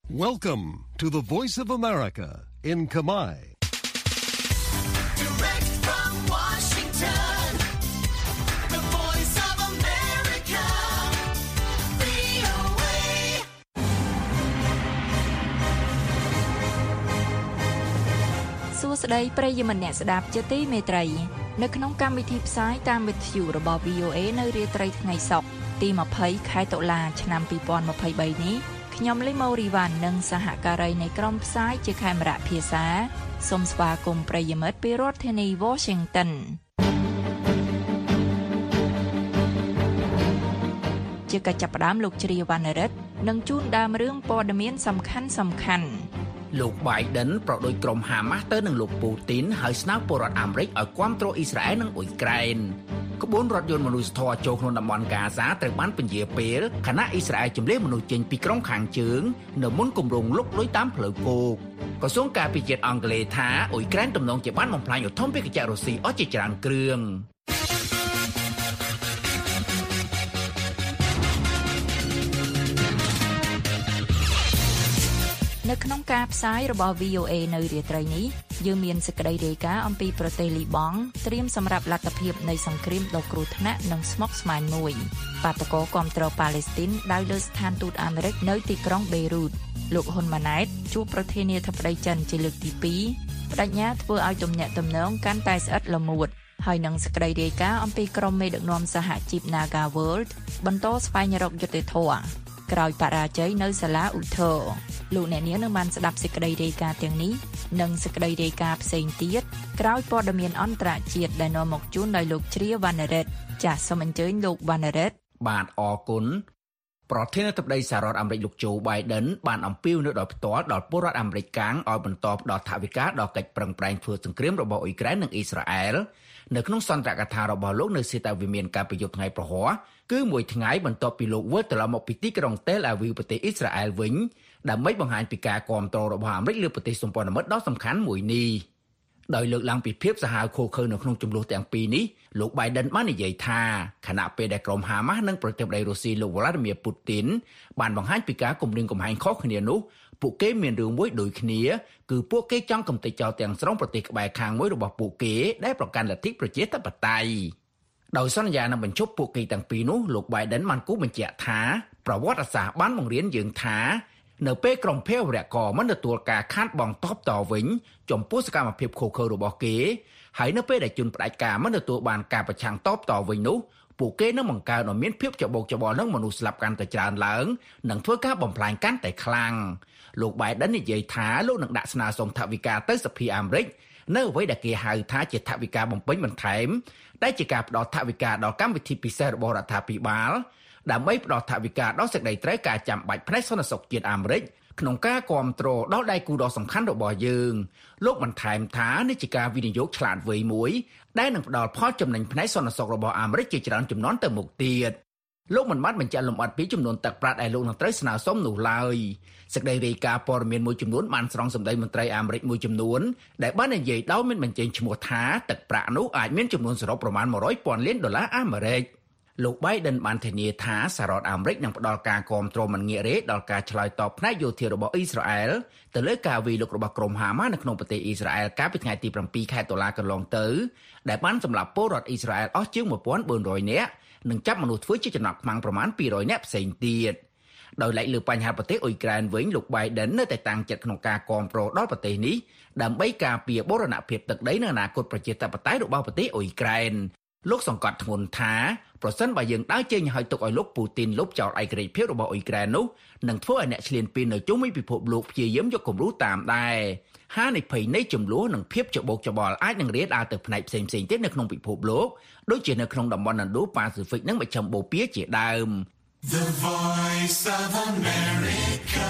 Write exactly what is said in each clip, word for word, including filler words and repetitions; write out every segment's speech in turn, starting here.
Welcome to the Voice of America in Khmer. Direct from Washington, the Voice of America, វី អូ เอសួស្តីប្រិយមិត្តអ្នកស្ដាប់ជាទីមេត្រីនៅក្នុងកម្មវិធីផ្សាយតាមវិទ្យុរបស់ វី អូ เอ នៅរាត្រីថ្ងៃសុក្រទីยี่สิบខែតុលាឆ្នាំยี่สิบยี่สิบสามនេះខ្ញុំលីម៉ូរីវ៉ាន់និងសហការីនៃក្រុមផ្សាយជាខេមរៈភាសាសូមស្វាគមន៍ប្រិយមិត្តពីរដ្ឋធានី Washington ជាកិច្ចចាប់ផ្ដើមលោកជ្រាវណ្ណរិទ្ធនឹងជូនដើមរឿងព័ត៌មានសំខាន់សំខាន់លោក Biden ប្រដូចក្រុមហាម៉ាស់ទៅនឹងលោកពូទីនហើយស្នើពលរដ្ឋអាមេរិកឲ្យគាំទ្រអ៊ីស្រាអែលនិងអ៊ុយក្រែនក្បួនរថយន្តមនុស្សធម៌ចូលក្នុងតំបន់ហ្គាហ្សាត្រូវបានពន្យាពេលខណៈអ៊ីស្រាអែលជម្លៀសមនុស្សចេញពីក្រុងខាងជើងនៅមុនគម្រោងលុកលុយតាមផ្លូវគោកក្រសួងការពារជាតិអង់គ្លេសថាអ៊ុយក្រែនទំនងជាបានបំផ្លាញឧទ្ធម្ភាគចក្ររុស្ស៊ីអស់ជាច្រើនគ្រឿងនៅក្នុងការផ្សាយរបស់ វី អូ เอ នៅរាត្រីនេះយើងមានសេចក្តីរាយការណ៍អំពីប្រទេសលីបង់ត្រៀមសម្រាប់លទ្ធភាពនៃសង្គ្រាមដ៏គ្រោះថ្នាក់និងស្មុគស្មាញមួយបាតកោគាំទ្រប៉ាឡេស្ទីនដោយលើស្ថានទូតអាមេរិកនៅទីក្រុងបេរូតលោកហ៊ុនម៉ាណែតជួបប្រធានាធិបតីចិនជាលើកទីពីរបដិញ្ញាធ្វើឲ្យទំនាក់ទំនងកាន់តែស្អិតល្មួតហើយនឹងសេចក្តីរាយការណ៍អំពីក្រុមមេដឹកនាំសហជីព Naga World បន្តស្វែងរកយុត្តិធម៌ក្រោយបរាជ័យនៅសាលាឧទ្ធរលោកអ្នកនាងនឹងបានស្ដាប់សេចក្តីរាយការណ៍ទាំងនេះនិងសេចក្តីរាយការណ៍ផ្សេងទៀតក្រោយព័ត៌មានអន្តរជាតិដែលនាំមកជូនដោយលោកជ្រាវណ្ណរិទ្ធចាសសូមអញ្ជើញលោកវណ្ណរិទ្ធបាទអរគុណប្រធានាធិបតីសហរដ្ឋអាមេរិកលោកโจ Biden បានអំពាវនាវដោយផ្ទាល់ដល់ពលរដ្ឋអាមេរិកកាំងឲ្យបន្តផ្ដល់ថវិកាដល់កិច្ចប្រឹងប្រែងធ្វើសង្គ្រាមរបស់អ៊ុយក្រែននិងអ៊ីស្រាអែលនៅក្នុងសន្ទរកថារបស់លោកនៅសេតាវិមានការប្រយុទ្ធថ្ងៃប្រហ័សគឺមួយថ្ងៃបន្ទាប់ពីលោកវិលត្រឡប់មកពីទីក្រុងតេលអាវីវប្រទេសអ៊ីស្រាអែលវិញដើម្បីបង្ហាញពីការគាំទ្ររបស់អាមេរិកលើប្រទេសសម្ព័ន្ធមិត្តដ៏សំខាន់មួយនេះដោយលើកឡើងពីភាពសាហាវឃោឃៅនៅក្នុងចំនួនទាំងពីរនេះលោក Biden បាននិយាយថាខណៈពេលដែលក្រុមហាម៉ាស់និងប្រទេសបដិរុស្ស៊ីលោក Vladimir Putin បានបង្ហាញពីការគំរាមកំហែងខុសគ្នានោះពួកគេមានរឿងមួយដូចគ្នាគឺពួកគេចង់កំទេចចោលទាំងស្រុងប្រទេសក្បែរខាងមួយរបស់ពួកគេដែលប្រកាន់លទ្ធិប្រជាធិបតេយ្យដោយសន្យានឹងបញ្ចប់ពួកគេទាំងពីរនោះលោក Biden បានគូបញ្ជាក់ថាប្រវត្តិសាស្ត្របានបង្រៀនយើងថានៅពេលក្រុមភេរវកមិនទទួលការខាតបង់តបតវិញចំពោះសកម្មភាពខុសខើរបស់គេហើយនៅពេលដែលជនផ្ដាច់ការមិនទទួលបានការប្រឆាំងតបតវិញនោះពួកគេនឹងបង្កើនឲ្យមានភាពច្បោកច្បល់នឹងមនុស្សស្លាប់កាន់តែច្រើនឡើងនិងធ្វើការបំផ្លាញកាន់តែខ្លាំងលោក Biden និយាយថាលោកនឹងដាក់ស្នើសុំថវិកាទៅសភាអាមេរិកនៅអ្វីដែលគេហៅថាជាថវិកាបំពេញបន្ថែមដែលជាការផ្ដល់ថវិកាដល់កម្មវិធីពិសេសរបស់រដ្ឋាភិបាលដើម្បីផ្ដល់ថវិកាដល់សេចក្តីត្រូវការចាំបាច់ផ្នែកសន្តិសុខជាតិអាមេរិកក្នុងការគាំទ្រដល់ដៃគូដ៏សំខាន់របស់យើងលោកបន្ថែមថានេះជាការវិនិយោគឆ្លាតវៃមួយដែលនឹងផ្ដល់ផលចំណេញផ្នែកសន្តិសុខរបស់អាមេរិកជាច្រើនជំនាន់ទៅមុខទៀតលោកមិនបានបញ្ជាក់លម្អិតពីចំនួនទឹកប្រាក់ដែលលោកនឹងត្រូវស្នើសុំនោះឡើយសេចក្តីរាយការណ៍ព័ត៌មានមួយចំនួនបានស្រង់សម្ដីមន្ត្រីអាមេរិកមួយចំនួនដែលបាននិយាយដោយមិនបញ្ចេញឈ្មោះថាទឹកប្រាក់នោះអាចមានចំនួនសរុបប្រមាណមួយរយពាន់លានដុល្លារអាមេរិកលោក Biden បានធានាថាសហរដ្ឋអាមេរិកនឹងផ្ដល់ការគាំទ្រមិនងាករេដល់ការឆ្លើយតបផ្នែកយោធារបស់អ៊ីស្រាអែលទៅលើការវាយលុករបស់ក្រុមហាម៉ាស់នៅក្នុងប្រទេសអ៊ីស្រាអែលកាលពីថ្ងៃទីsevenខែតុលាកន្លងទៅដែលបានសម្លាប់ពលរដ្ឋអ៊ីស្រាអែលអស់ជាងone thousand four hundredនាក់និងចាប់មនុស្សធ្វើជាចំណាប់ខ្មាំងប្រមាណtwo hundredនាក់ផ្សេងទៀតដោយឡែកលើបញ្ហាប្រទេសអ៊ុយក្រែនវិញលោក Biden នៅតែតាំងចិត្តក្នុងការគាំទ្រដល់ប្រទេសនេះដើម្បីការពារបូរណភាពទឹកដីនិងអនាគតប្រជាធិបតេយ្យរបស់ប្រទេសអ៊ុយក្រែនលោកសង្កត់ធ្ងន់ថាប្រសិនបើយើងដើរចេញឲ្យទុកឲ្យលោកពូទីនលុបចោលឯករាជ្យភាពរបស់អ៊ុយក្រែននោះនឹងធ្វើឲ្យអ្នកឈ្លានពាននៅជុំវិញពិភពលោកព្យាយាមយកគំរូតាមដែរហានិភ័យនៃចំនួននិងភាពច្បោកច្បល់អាចនឹងរាលដាលទៅផ្នែកផ្សេងៗទៀតនៅក្នុងពិភពលោកដូចជានៅក្នុងតំបន់ Indo-Pacific និងមជ្ឈមបូព៌ាជាដើម The Voice of America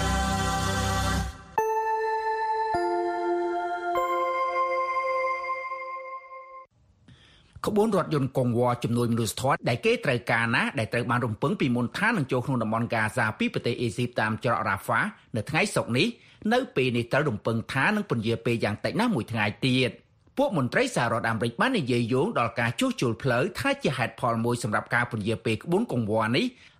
ក្បួនរថយន្តកងវ៉ាជំនួយមនុស្សធម៌ដែលគេត្រូវការណាស់ដែលត្រូវបានរំពឹងពីមុនថានឹងចូលក្នុងតំបន់ហ្គាហ្សាពីប្រទេសអេស៊ីបតាមច្រករ៉ាហ្វានៅថ្ងៃសុក្រនេះនៅពេលនេះត្រូវរំពឹងថានឹងពន្យាពេលយ៉ាងតិចណាស់មួយថ្ងៃទៀតពួកមន្ត្រីសហរដ្ឋអាមេរិកបាននិយាយយោងដល់ការជួសជុលផ្លូវថាជាហេតុផលមួយសម្រាប់ការពន្យាពេលក្បួនកង្វល់នេះ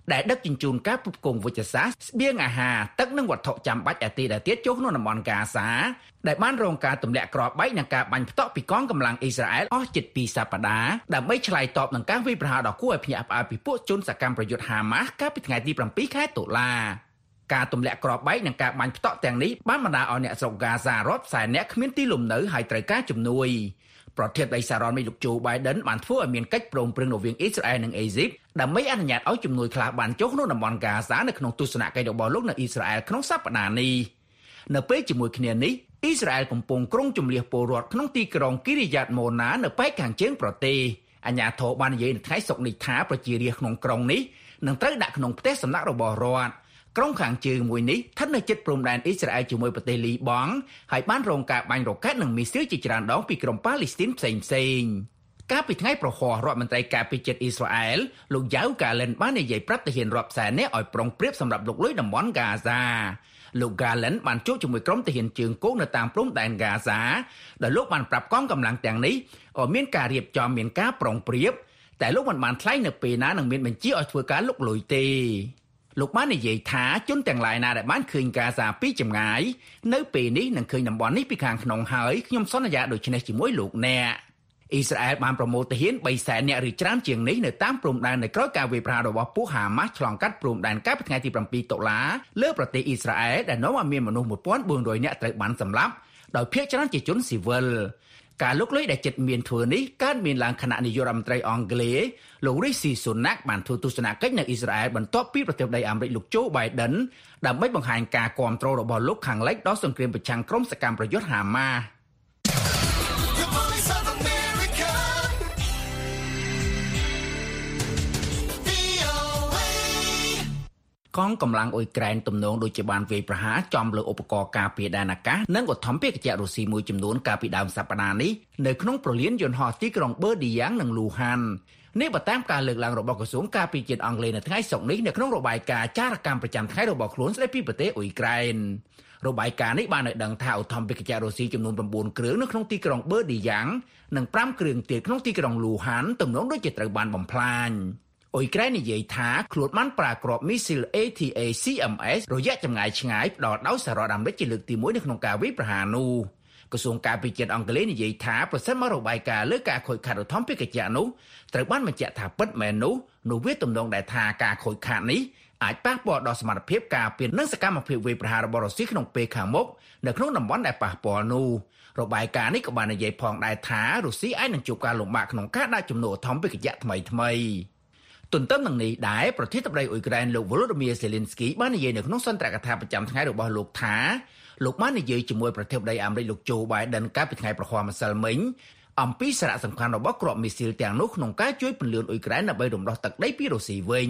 ដែលដឹកជញ្ជូនការផ្គត់ផ្គង់វិជ្ជសាស្ត្រស្បៀងអាហារទឹកនិងវត្ថុចាំបាច់ឯទីដែលទៀតចូលក្នុងតំបន់ហ្គាហ្សាដែលបានរងការទម្លាក់គ្រាប់បែកនិងការបាញ់ផ្ទក់ពីកងកម្លាំងអ៊ីស្រាអែលអស់ជិតពីរសប្តាហ៍ដើម្បីឆ្លើយតបនឹងការវាយប្រហារដ៏គួរឲ្យភ្ញាក់ផ្អើលពីពួកជនសកម្មប្រយុទ្ធហាម៉ាស់កាលពីថ្ងៃទីប្រាំពីរខែតុលាការទម្លាក់គ្រាប់បែកនិងការបាញ់ផ្ទក់ទាំងនេះបានបណ្ដាលឲ្យអ្នកស្រុកហ្គាហ្សារាប់សែននាក់គ្មានទីលំនៅហើយត្រូវការជំនួយប្រធានាធិបតីសារ៉ុនមីលោកជូបៃដិនបានធ្វើឲ្យមានកិច្ចព្រមព្រៀងរវាងអ៊ីស្រាអែលនិងអេស៊ីបដើម្បីអនុញ្ញាតឲ្យជំនួយខ្លះបានចុះក្នុងតំបន់ហ្គាហ្សានៅក្នុងទស្សនកិច្ចរបស់លោកនៅអ៊ីស្រាអែលក្នុងសប្តាហ៍នេះនៅពេលជាមួយគ្នានេះអ៊ីស្រាអែលកំពុងក្រុងជំនះពលរដ្ឋក្នុងទីក្រុងគីរីយ៉ាតម៉ូណានៅប៉ែកខាងជើងប្រទេសអាជ្ញាធរបាននិយាយនៅថ្ងៃសុក្រនេះថាប្រជារាស្ត្រក្នុងក្រុងនេះនឹងត្រូវដាក់ក្នុងផ្ទះសម្នាក់របស់រដ្ឋក្រុងខាងជើងមួយនេះស្ថិតនៅជិតព្រំដែនអ៊ីស្រាអែលជាមួយប្រទេសលីបង់ហើយបានរងការបាញ់រ៉ុកែតនិងមីស៊ីលជាច្រើនដងពីក្រុមប៉ាឡេស្ទីនផ្សេងផ្សេងកាលពីថ្ងៃប្រហ័សរដ្ឋមន្ត្រីការពារជាតិអ៊ីស្រាអែលលោកយ៉ាវកាឡិនបាននិយាយប្រាប់ទាហានរាប់សែននាក់ឲ្យប្រុងប្រៀបសម្រាប់លុកលុយតំបន់ហ្គាហ្សាលោក Garland បានជួបជាមួយក្រុមទាហានជើងគោកនៅតាមព្រំដែនហ្គាហ្សាដែលលោកបានប្រាប់កងកម្លាំងទាំងនេះឲ្យមានការរៀបចំមានការប្រុងប្រៀបតែលោកមិនបានថ្លែងនៅពេលណានឹងមានបញ្ជាឲ្យធ្វើការលុកលុយទេលោកបាននិយាយថាជនទាំងឡាយណាដែលបានឃើញហ្គាហ្សាពីចម្ងាយនៅពេលនេះនឹងឃើញតំបន់នេះពីខាងក្នុងហើយខ្ញុំសន្យាដូចនេះជាមួយលោកអ្នកអ៊ីស្រាអែលបានប្រមូលទាហានបីសែននាក់ឬច្រើនជាងនេះនៅតាមព្រំដែននៃក្រោយការវាយប្រហាររបស់ពួកហាម៉ាស់ឆ្លងកាត់ព្រំដែនកាលពីថ្ងៃទីប្រាំពីរតុលាលើប្រទេសអ៊ីស្រាអែលដែលនាំឲ្យមានមនុស្សmột nghìn bốn trămនាក់ត្រូវបានសម្លាប់ដោយភាគច្រើនជាជនស៊ីវិលការលុកលុយដែលចិត្តមានធ្វើនេះកើតមានឡើងខណៈនាយករដ្ឋមន្ត្រីអង់គ្លេសលោករីស៊ីស៊ូណាក់បានធ្វើទស្សនកិច្ចនៅអ៊ីស្រាអែលបន្ទាប់ពីប្រធានាធិបតីអាមេរិកលោកជូបៃដិនដើម្បីបង្ហាញការគាំទ្ររបស់លោកខាងលិចដល់សង្គ្រាមប្រឆាំងក្រុមសកម្មប្រយុទ្ធហាម៉ាស់កងកម្លាំងអ៊ុយក្រែនទំនងដូចជាបានវាយប្រហារចំលើឧបករណ៍ការពារដែនអាកាសនិងឧទ្ធម្ភាគចក្ររុស្ស៊ីមួយចំនួនកាលពីដើមសប្តាហ៍នេះនៅក្នុងប្រលានយន្តហោះទីក្រុងបឺឌីយ៉ាងនិងលូហាននេះបើតាមការលើកឡើងរបស់ក្រសួងការពារជាតិអង់គ្លេសនៅថ្ងៃសុក្រនេះនៅក្នុងរបាយការណ៍ចារកម្មប្រចាំថ្ងៃរបស់ខ្លួនស្ដីពីប្រទេសអ៊ុយក្រែនរបាយការណ៍នេះបានឲ្យដឹងថាឧទ្ធម្ភាគចក្ររុស្ស៊ីចំនួន៩គ្រឿងនៅក្នុងទីក្រុងបឺឌីយ៉ាងនិងប្រាំគ្រឿងទៀតក្នុងទីក្រុងលូហានទំនងដូចជាត្រូវបានបំផ្លាញអ៊ុយក្រែននិយាយថាខ្លួនបានប្រើគ្រាប់មីស៊ីល เอ ที เอ ซี เอ็ม เอส រយៈចម្ងាយឆ្ងាយផ្ដល់ដោយសហរដ្ឋអាមេរិកជាលើកទីមួយនៅក្នុងការវាយប្រហារនោះក្រសួងការពារជាតិអង់គ្លេសនិយាយថាប្រសិនមករបាយការណ៍លើការខូចខាតឧទ្ធម្ភាគចក្រនោះត្រូវបានបញ្ជាក់ថាពិតមែននោះនោះវាទំនងដែលថាការខូចខាតនេះអាចប៉ះពាល់ដល់សមត្ថភាពការពារនិងសកម្មភាពវាយប្រហាររបស់រុស្ស៊ីក្នុងពេលខាងមុខនៅក្នុងតំបន់ដែលប៉ះពាល់នោះរបាយការណ៍នេះក៏បាននិយាយផងដែរថារុស្ស៊ីអាចនឹងជួបការលំបាកក្នុងការដាក់ជំនួសឧទ្ធម្ភាគចក្រថ្មីថ្មីទន្ទឹមនឹងនេះដែរប្រធានាធិបតីអ៊ុយក្រែនលោក Volodymyr Zelensky បាននិយាយនៅក្នុងសន្ទរកថាប្រចាំថ្ងៃរបស់លោកថាលោកបាននិយាយជាមួយប្រធានាធិបតីអាមេរិកលោក Joe Biden កាលពីថ្ងៃប្រហ័សម្សិលមិញអំពីសារៈសំខាន់របស់គ្រាប់មីស៊ីលទាំងនោះក្នុងការជួយពន្លឿនអ៊ុយក្រែនដើម្បីរំដោះទឹកដីពីរុស្ស៊ីវិញ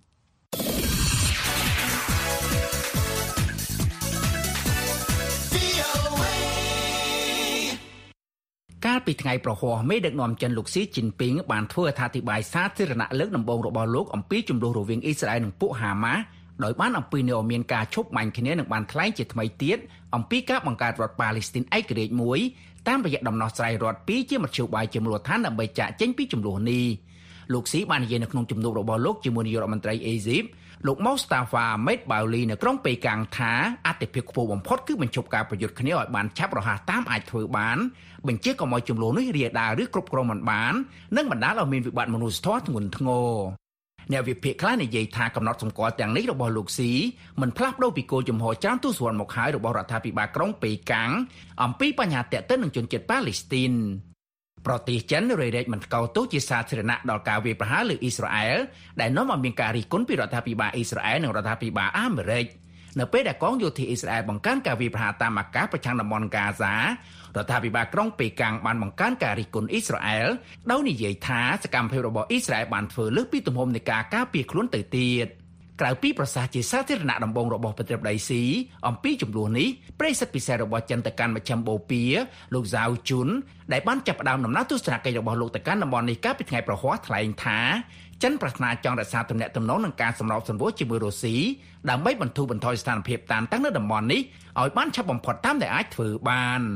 កាលពីថ្ងៃប្រហ័សមេដឹកនាំចិនលោកស៊ីជីនពីងបានធ្វើអត្ថាធិប្បាយសាធារណៈលើកដំបូងរបស់លោកអំពីជំលោះរវាងអ៊ីស្រាអែលនិងពួកហាម៉ាស់ដោយបានអំពីនៅមានការឈប់បាញ់គ្នានិងបានថ្លែងជាថ្មីទៀតអំពីការបង្កើតរដ្ឋប៉ាឡេស្ទីនឯករាជ្យមួយតាមរយៈដំណោះស្រាយរដ្ឋពីរជាមធ្យោបាយជាមូលដ្ឋានដើម្បីចាកចេញពីជំលោះនេះលោកស៊ីបាននិយាយនៅក្នុងជំនួបរបស់លោកជាមួយនាយករដ្ឋមន្ត្រីអេស៊ីបលោកម៉ូស្តាហ្វាមេតបាវលីនៅក្រុងប៉េកាំងថាអតិភិបខ្ពស់បំផុតគឺបញ្ឈប់ការប្រយុទ្ធគ្នាឲ្យបានឆាប់រហ័សតាមអាចធ្វើបានបញ្ជាកុំឲ្យជំលោះនេះរាលដាលឬគ្រប់គ្រងមិនបាននិងបណ្ដាលឲ្យមានវិបត្តិមនុស្សធម៌ធ្ងន់ធ្ងរអ្នកវិភាគខ្លះនិយាយថាកំណត់សម្គាល់ទាំងនេះរបស់លោកស៊ីមិនផ្លាស់ប្ដូរពីគោលជំហរច្រើនទសវត្សរ៍មកហើយរបស់រដ្ឋាភិបាលក្រុងប៉េកាំងអំពីបញ្ហាទាក់ទងនឹងជនជាតិប៉ាឡេស្ទីនប្រទេសចិនរេរែកមិនថ្កោលទោសជាសាធារណៈដល់ការវាយប្រហារលើអ៊ីស្រាអែលដែលនាំឲ្យមានការរិះគន់ពីរដ្ឋាភិបាលអ៊ីស្រាអែលនិងរដ្ឋាភិបាលអាមេរិកនៅពេលដែលកងយោធាអ៊ីស្រាអែលបង្កើនការវាយប្រហារតាមអាកាសប្រឆាំងតំបន់ហ្គាហ្សារដ្ឋាភិបាលក្រុងប៉េកាំងបានបង្កើនការរិះគន់អ៊ីស្រាអែលដោយនិយាយថាសកម្មភាពរបស់អ៊ីស្រាអែលបានធ្វើលើសពីទំហំនៃការការពារខ្លួនទៅទៀតក្រៅពីប្រសាសន៍ជាសាធារណៈដំបូងរបស់ប្រធានាធិបតីស៊ីអំពីចំនួននេះប្រិយសិទ្ធិពិសេសរបស់ចិនទៅកាន់មជ្ឈមបូព៌ាលោកហ្សាវជុនដែលបានចាប់ផ្ដើមដំណើរទស្សនកិច្ចរបស់លោកទៅកាន់តំបន់នេះកាលពីថ្ងៃប្រហ័សថ្លែងថាចិនប្រាថ្នាចង់រក្សាទំនាក់ទំនងនឹងការសម្របសម្រួលជាមួយរុស្ស៊ីដើម្បីបន្ធូរបន្ថយស្ថានភាពតានតឹងនៅតំបន់នេះឲ្យបានឆាប់បំផុតតាមដែលអាចធ្វើបាន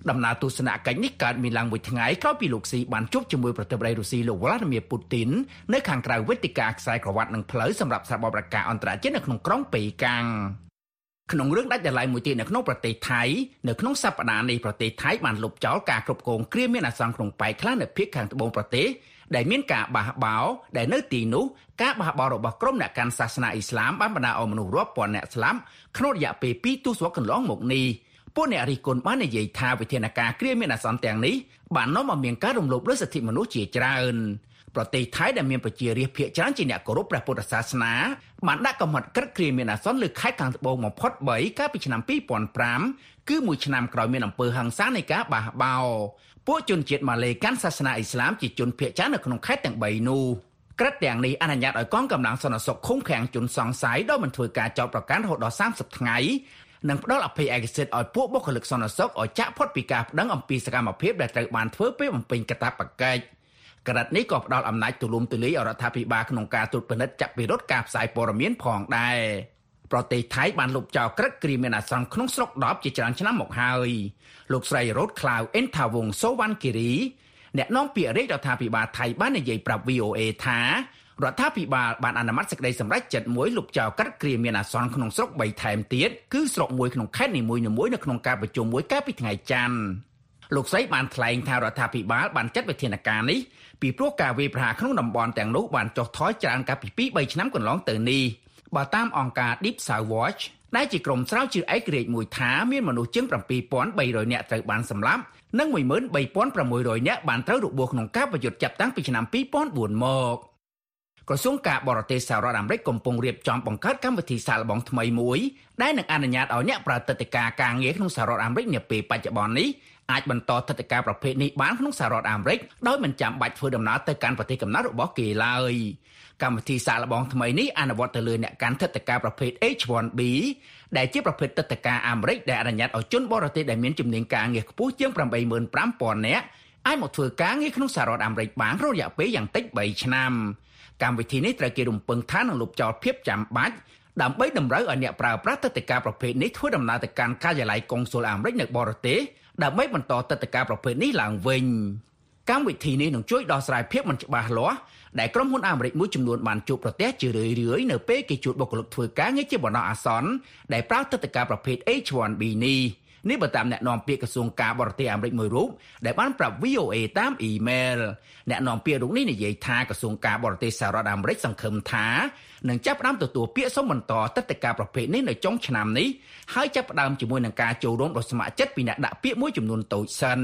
ដំណើរទស្សនកិច្ចនេះកើតមានឡើងមួយថ្ងៃក្រោយពីលោកស៊ីបានជួបជាមួយប្រធានាធិបតីរុស្ស៊ីលោក Vladimir Putin នៅខាងក្រៅវេទិកាខ្សែក្រវ៉ាត់និងផ្លូវសម្រាប់សហបរិការអន្តរជាតិនៅក្នុងក្រុងប៉េកាំងក្នុងរឿងដាច់ដライមួយទៀតនៅក្នុងប្រទេសថៃនៅក្នុងសប្តាហ៍នេះប្រទេសថៃបានលុបចោលការគ្រប់គ្រងគ្រាមានអាសន្នក្នុងប៉ែកខ្លះនៅភាគខាងត្បូងប្រទេសដែលមានការបះបោរដែលនៅទីនោះការបះបោររបស់ក្រុមអ្នកកាន់សាសនាអ៊ីស្លាមបានបណ្ដាលឲ្យមនុស្សរាប់ពាន់អ្នកស្លាប់ក្នុងរយៈពេលពីរទសវត្សរ៍កន្លងមកនេះពួកអ្នករិះគន់បាននិយាយថាវិធានការគ្រាមានអាសន្នទាំងនេះបាននាំឲ្យមានការរំលោភលើសិទ្ធិមនុស្សជាច្រើនប្រទេសថៃដែលមានប្រជារាស្ត្រភាគច្រើនជាអ្នកគោរពព្រះពុទ្ធសាសនាបានដាក់កំហិតក្រឹតគ្រាមានអាសន្នលើខេត្តខាងត្បូងបំផុតបីកាលពីឆ្នាំពីរពាន់ប្រាំគឺមួយឆ្នាំក្រោយមានអំពើហិង្សានៃការបះបោរពួកជនជាតិម៉ាឡេកាន់សាសនាអ៊ីស្លាមជាជនភាគច្រើននៅក្នុងខេត្តទាំងបីនោះក្រឹតទាំងនេះអនុញ្ញាតឲ្យកងកម្លាំងសន្តិសុខឃុំឃាំងជនសង្ស័យដោយមិនធ្វើការចោទប្រកាន់រហូតដល់សាមសិបថ្ងៃនិងផ្ដល់អភ័យឯកសិទ្ធិឲ្យពួកបុគ្គលិកសន្តិសុខឲ្យចាក់ផុតពីការប្តឹងអំពីសកម្មភាពដែលត្រូវបានធ្វើពេលបំពេញកាតព្វកិច្ចក្រឹតនេះក៏ផ្ដល់អំណាចទូលំទូលាយឲ្យរដ្ឋាភិបាលក្នុងការត្រួតពិនិត្យចាប់ពិរុទ្ធការផ្សាយព័ត៌មានផងដែរប្រទេសថៃបានលុបចោលក្រឹតគ្រាមានអាសន្នក្នុងស្រុកដប់ជាច្រើនឆ្នាំមកហើយលោកស្រីរ៉ូតក្លាវអិនថាវងសូវ៉ាន់គីរីអ្នកនាំពាក្យរាជរដ្ឋាភិបាលថៃបាននិយាយប្រាប់ វី អូ អេ ថារដ្ឋាភិបាលបានអនុម័តសេចក្តីសម្រេចចិត្តមួយលុបចោលក្រឹតគ្រាមានអាសន្នក្នុងស្រុកបីថែមទៀតគឺស្រុកមួយក្នុងខេត្តនីមួយៗនៅក្នុងការប្រជុំមួយកាលពីថ្ងៃច័ន្ទលោកស្រីបានថ្លែងថារដ្ឋាភិបាលបានចាត់វិធានការនេះពីព្រោះការវាយប្រហារក្នុងតំបន់ទាំងនោះបានចុះថយច្រើនកាលពីពីរបីឆ្នាំកន្លងទៅនេះបើតាមអង្គការ Deep South Watch ដែលជាក្រុមស្រាវជ្រាវឯករាជ្យមួយថាមានមនុស្សជាងbảyពាន់បីរយនាក់ត្រូវបានសម្លាប់និងមួយម៉ឺនបីពាន់ប្រាំមួយរយនាក់បានត្រូវរបួសក្នុងការប្រយុទ្ធចាប់តាំងពីឆ្នាំពីរពាន់បួនមកក្រសួងការបរទេសសហរដ្ឋអាមេរិកកំពុងរៀបចំបង្កើតកម្មវិធីសាកល្បងថ្មីមួយដែលនឹងអនុញ្ញាតឲ្យអ្នកប្រើទឹកដីការងារក្នុងសហរដ្ឋអាមេរិកនាពេលបច្ចុប្បន្ននេះអាចបន្តទឹកដីប្រភេទនេះបានក្នុងសហរដ្ឋអាមេរិកដោយមិនចាំបាច់ធ្វើដំណើរទៅកាន់ប្រទេសកំណើតរបស់គេឡើយកម្មវិធីសាកល្បងថ្មីនេះអនុវត្តទៅលើអ្នកកាន់ទឹកដីប្រភេទ H one B ដែលជាប្រភេទទឹកដីអាមេរិកដែលអនុញ្ញាតឲ្យជនបរទេសដែលមានជំនាញការងារខ្ពស់ជាងប្រាំបីម៉ឺនប្រាំពាន់នាក់អាចមកធ្វើការងារក្នុងសហរដ្ឋអាមេរិកបានរយៈពេលយ៉ាងតិចបីឆ្នាំកម្មវិធីនេះត្រូវគេរំពឹងថានឹងលុបចោលភាពចាំបាច់ដើម្បីតម្រូវឲ្យអ្នកប្រើប្រាស់ទឹកដីប្រភេទនេះធ្វើដំណើរទៅកាន់ការិយាល័យកុងស៊ុលអាមេរិកនៅបរទេសដើម្បីបន្តទឹកដីប្រភេទនេះឡើងវិញកម្មវិធីនេះនឹងជួយដោះស្រាយភាពមិនច្បាស់លាស់ដែលក្រុមហ៊ុនអាមេរិកមួយចំនួនបានជួបប្រទះជារឿយៗនៅពេលគេជួលបុគ្គលិកធ្វើការងារជាបណ្ដោះអាសន្នដែលប្រើទឹកដីប្រភេទ H one B នេះនេះបើតាមអ្នកនាំពាក្យក្រសួងការបរទេសអាមេរិកមួយរូបដែលបានប្រាប់ វី អូ អេ តាមអ៊ីមែលអ្នកនាំពាក្យរូបនេះនិយាយថាក្រសួងការបរទេសសហរដ្ឋអាមេរិកសង្ឃឹមថានឹងចាប់ផ្ដើមទទួលពាក្យសុំបន្តទឹកដីប្រភេទនេះនៅចុងឆ្នាំនេះហើយចាប់ផ្ដើមជាមួយនឹងការចូលរួមដោយស្ម័គ្រចិត្តពីអ្នកដាក់ពាក្យមួយចំនួនតូចសិន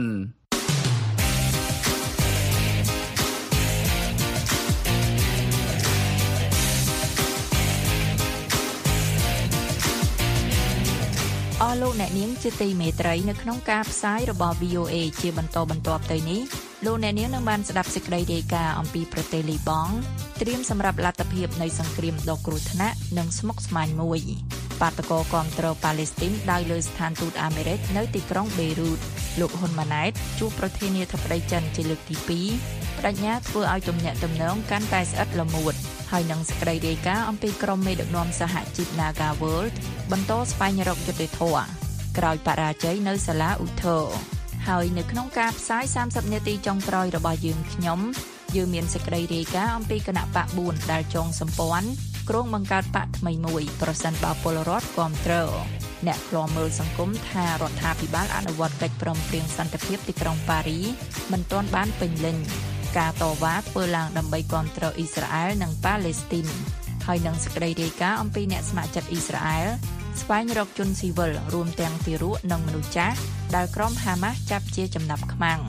អស់លោកអ្នកនាងជាទីមេត្រីនៅក្នុងការផ្សាយរបស់ វី អូ អេ ជាបន្តបន្ទាប់ទៅនេះលោកអ្នកនាងនឹងបានស្ដាប់សេចក្តីរាយការណ៍អំពីប្រទេសលីបង់ត្រៀមសម្រាប់លទ្ធភាពនៃសង្គ្រាមដ៏គ្រោះថ្នាក់និងស្មុគស្មាញមួយបាតកោគាំទ្រប៉ាឡេស្ទីនដោយលើស្ថានទូតអាមេរិកនៅទីក្រុងបេរូតលោកហ៊ុនម៉ាណែតជួបប្រធានាធិបតីចិនជាលើកទីពីរបដិញ្ញាធ្វើឲ្យទំនាក់ទំនងកាន់តែស្អិតល្មួតហើយនឹងសេចក្តីរាយការណ៍អំពីក្រុមមេដឹកនាំសហជីព Naga World បន្តស្វែងរកយុត្តិធម៌ក្រោយបរាជ័យនៅសាលាឧទ្ធរហើយនៅក្នុងការផ្សាយសាមសិបនាទីចុងក្រោយរបស់យើងខ្ញុំយើងមានសេចក្តីរាយការណ៍អំពីគណៈបកបួនដែលចងសម្ព័ន្ធក្រុងបង្កើតបកថ្មីមួយប្រសិនបើពលរដ្ឋគាំទ្រអ្នកខ្លាំមើលសង្គមថារដ្ឋាភិបាលអនុវត្តកិច្ចព្រមព្រៀងសន្តិភាពទីក្រុងប៉ារីមិនទាន់បានពេញលេញការតវ៉ាធ្វើឡើងដើម្បីគាំទ្រអ៊ីស្រាអែលនិងប៉ាឡេស្ទីនហើយនឹងសេចក្តីរាយការណ៍អំពីអ្នកស្ម័គ្រចិត្តអ៊ីស្រាអែលស្វែងរកជនស៊ីវិលរួមទាំងទារកនិងមនុស្សចាស់ដែលក្រុមហាម៉ាស់ចាប់ជាចំណាប់ខ្មាំង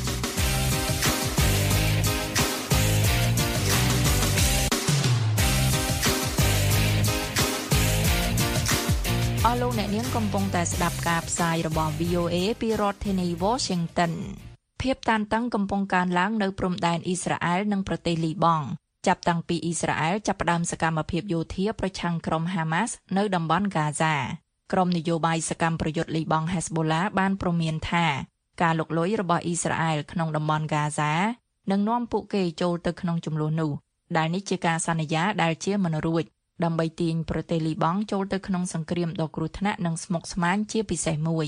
អស់លោកអ្នកនាងកំពុងតែស្ដាប់ការផ្សាយរបស់ វី អូ អេ ពីរដ្ឋធានី Washington ភាពតានតឹងកំពុងកើនឡើងនៅព្រំដែនអ៊ីស្រាអែលនិងប្រទេសលីបង់ចាប់តាំងពីអ៊ីស្រាអែលចាប់ផ្ដើមសកម្មភាពយោធាប្រឆាំងក្រុមហាម៉ាស់នៅតំបន់ហ្គាហ្សាក្រុមនយោបាយសកម្មប្រយុទ្ធលីបង់ Hezbollah បានព្រមានថាការលុកលុយរបស់អ៊ីស្រាអែលក្នុងតំបន់ហ្គាហ្សានឹងនាំពួកគេចូលទៅក្នុងជម្លោះនោះដែលនេះជាការសន្យាដែលជាមិនរួចដើម្បីទាញប្រទេសលីបង់ចូលទៅក្នុងសង្គ្រាមដ៏គ្រោះថ្នាក់និងស្មុគស្មាញជាពិសេសមួយ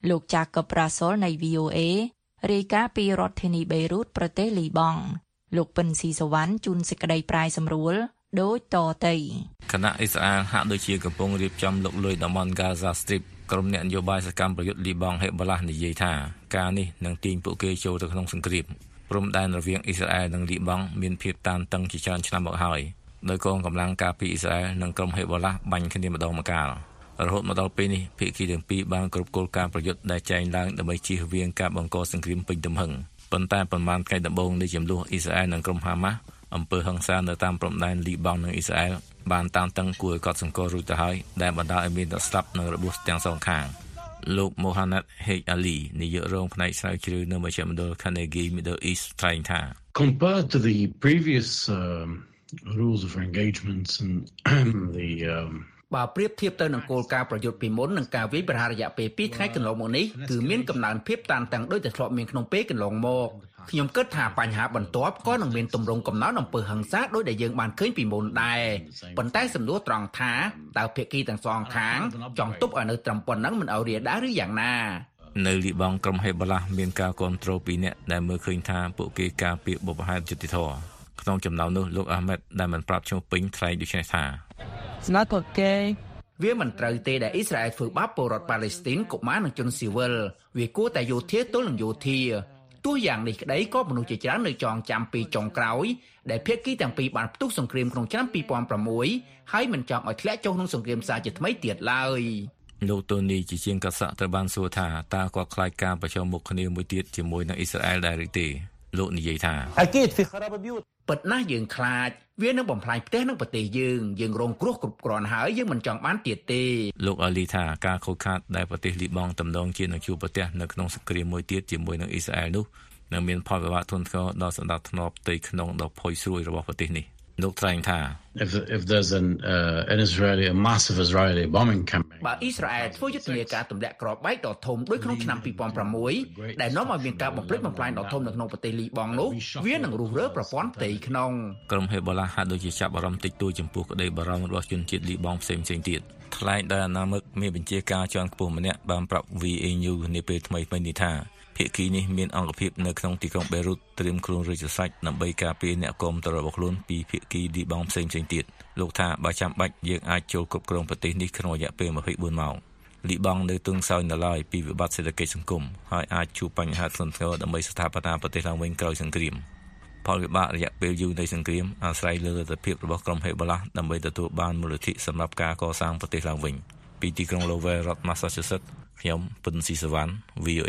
លោកចាកបប្រាសុលនៃ วี โอ เอ រាយការណ៍ពីរដ្ឋធានីបេរុតប្រទេសលីបង់លោកពិនស៊ីសវណ្ណជួនសេចក្តីប្រាយសម្រួលដូចតទៅគណៈអ៊ីស្រាអែលហាក់ដូចជាកំពុងរៀបចំលុកលុយតំបន់ Gaza Strip ក្រុមអ្នកនយោបាយសកម្មប្រយុទ្ធលីបង់ Hezbollah និយាយថាការនេះនឹងទាញពួកគេចូលទៅក្នុងសង្គ្រាមព្រំដែនរវាងអ៊ីស្រាអែលនិងលីបង់មានភាពតានតឹងជាច្រើនឆ្នាំមកហើយដោយកងកម្លាំងការពារអ៊ីស្រាអែលនិងក្រុម Hezbollah បាញ់គ្នាម្ដងម្កាលរហូតមកដល់ពេលនេះភាគីទាំងពីរបានគ្រប់គោលការណ៍ប្រយុទ្ធដែលចែងឡើងដើម្បីជៀសវាងការបង្កសង្គ្រាមពេញទំហឹងប៉ុន្តែប្រមាណថ្ងៃដំបូងនៃចំនួនអ៊ីស្រាអែលនិងក្រុមហាម៉ាស់អំពើហិង្សានៅតាមព្រំដែនលីបង់និងអ៊ីស្រាអែលបានតានតឹងគួរឲ្យកត់សម្គាល់រួចទៅហើយដែលបណ្ដាលឲ្យមានអ្នកស្លាប់និងរបួសទាំងសងខាងលោក Mohammad Hej Ali នាយករងផ្នែកស្រាវជ្រាវនៅមជ្ឈមណ្ឌល Carnegie Middle East ថ្លែងថា Compared to the previous um, rules of engagement and the um បើប្រៀបធៀបទៅនឹងគោលការណ៍ប្រយុទ្ធពីមុននិងការវាយប្រហាររយៈពេលពីរថ្ងៃកន្លងមកនេះគឺមានកំណើនភាពតានតឹងដូចតែធ្លាប់មានក្នុងពេលកន្លងមកខ្ញុំគិតថាបញ្ហាបន្ទាប់ក៏នឹងមានទម្រង់កំណើនអំពើហិង្សាដោយដែលយើងបានឃើញពីមុនដែរប៉ុន្តែសំណួរត្រង់ថាតើភាគីទាំងសងខាងចង់ទប់ឲ្យនៅត្រឹមប៉ុណ្ណឹងមិនឲ្យរាលដាលឬយ៉ាងណានៅលីបង់ក្រុម Hezbollah មានការគ្រប់គ្រងពីអ្នកដែលមើលឃើញថាពួកគេការពារបុព្វហេតុយុត្តិធម៌ក្នុងចំណោមនោះលោកអាហ្មេតដែលមិនប្រាប់ឈ្មោះពេញថ្លែងដូចនេះថា It's not okay វាមិនត្រូវទេដែលអ៊ីស្រាអែលធ្វើបាបពលរដ្ឋប៉ាឡេស្ទីនកុមារនិងជនស៊ីវិលវាគួរតែយោធាទល់នឹងយោធាទោះយ៉ាងនេះក្តីក៏មនុស្សជាច្រើននៅចងចាំពីចុងក្រោយដែលភាគីទាំងពីរបានផ្ទុះសង្គ្រាមក្នុងឆ្នាំពីរពាន់ប្រាំមួយហើយមិនចង់ឲ្យធ្លាក់ចុះក្នុងសង្គ្រាមសាជាថ្មីទៀតឡើយលោកតូនីជាជាងកសៈត្រូវបានសួរថាតើគាត់ខ្លាចការប្រជុំមុខគ្នាមួយទៀតជាមួយនឹងអ៊ីស្រាអែលដែរឬទេលោកនិយាយថាពិតណាស់យើងខ្លាចវានឹងបំផ្លាញផ្ទះនិងប្រទេសយើងយើងរងគ្រោះគ្រប់គ្រាន់ហើយយើងមិនចង់បានទៀតទេលោកអាលីថាការខូចខាតដែលប្រទេសលីបង់តំណងជានឹងជួបប្រទះនៅក្នុងសង្គ្រាមមួយទៀតជាមួយនឹងអ៊ីស្រាអែលនោះនឹងមានផលវិបាកធ្ងន់ធ្ងរដល់សណ្ដាប់ធ្នាប់ផ្ទៃក្នុងដ៏ផុយស្រួយរបស់ប្រទេសនេះលោកថ្លែងថា if if there's an uh, an Israeli a massive Israeli bombing campaign បើអ៊ីស្រាអែលធ្វើយុទ្ធនាការទម្លាក់គ្រាប់បែកដ៏ធំដូចក្នុងឆ្នាំពីរពាន់ប្រាំមួយដែលនាំឲ្យមានការបំផ្លិចបំផ្លាញដ៏ធំនៅក្នុងប្រទេសលីបង់នោះវានឹងរុះរើប្រព័ន្ធផ្ទៃក្នុងក្រុម Hezbollah ហាក់ដូចជាចាប់អារម្មណ៍តិចតួចចំពោះក្តីបារម្ភរបស់ជនជាតិលីបង់ផ្សេងៗទៀតថ្លែងដោយអាណាមិកមានបញ្ជាការជាន់ខ្ពស់ម្នាក់បានប្រាប់ วี เอ News នាពេលថ្មីៗនេះថាភាគីនេះមានអង្គភាពនៅក្នុងទីក្រុងបេរុតត្រៀមខ្លួនរួចជាស្រេចដើម្បីការពារអ្នកគាំទ្ររបស់ខ្លួនពីភាគីលីបង់ផ្សេងៗទៀតលោកថាបើចាំបាច់យើងអាចចូលគ្រប់គ្រងប្រទេសនេះក្នុងរយៈពេលម្ភៃបួនម៉ោងលីបង់នៅទន់ខ្សោយនៅឡើយពីវិបត្តិសេដ្ឋកិច្ចសង្គមហើយអាចជួបបញ្ហាធ្ងន់ធ្ងរដើម្បីស្ថាបនាប្រទេសឡើងវិញក្រោយសង្គ្រាមផលវិបាករយៈពេលយូរនៃសង្គ្រាមអាស្រ័យលើលទ្ធភាពរបស់ក្រុម Hezbollah ដើម្បីទទួលបានមូលនិធិសម្រាប់ការកសាងប្រទេសឡើងវិញពីទីក្រុង Lowell រដ្ឋ Massachusetts ខ្ញុំពិនស៊ីសវណ្ណ วี โอ เอ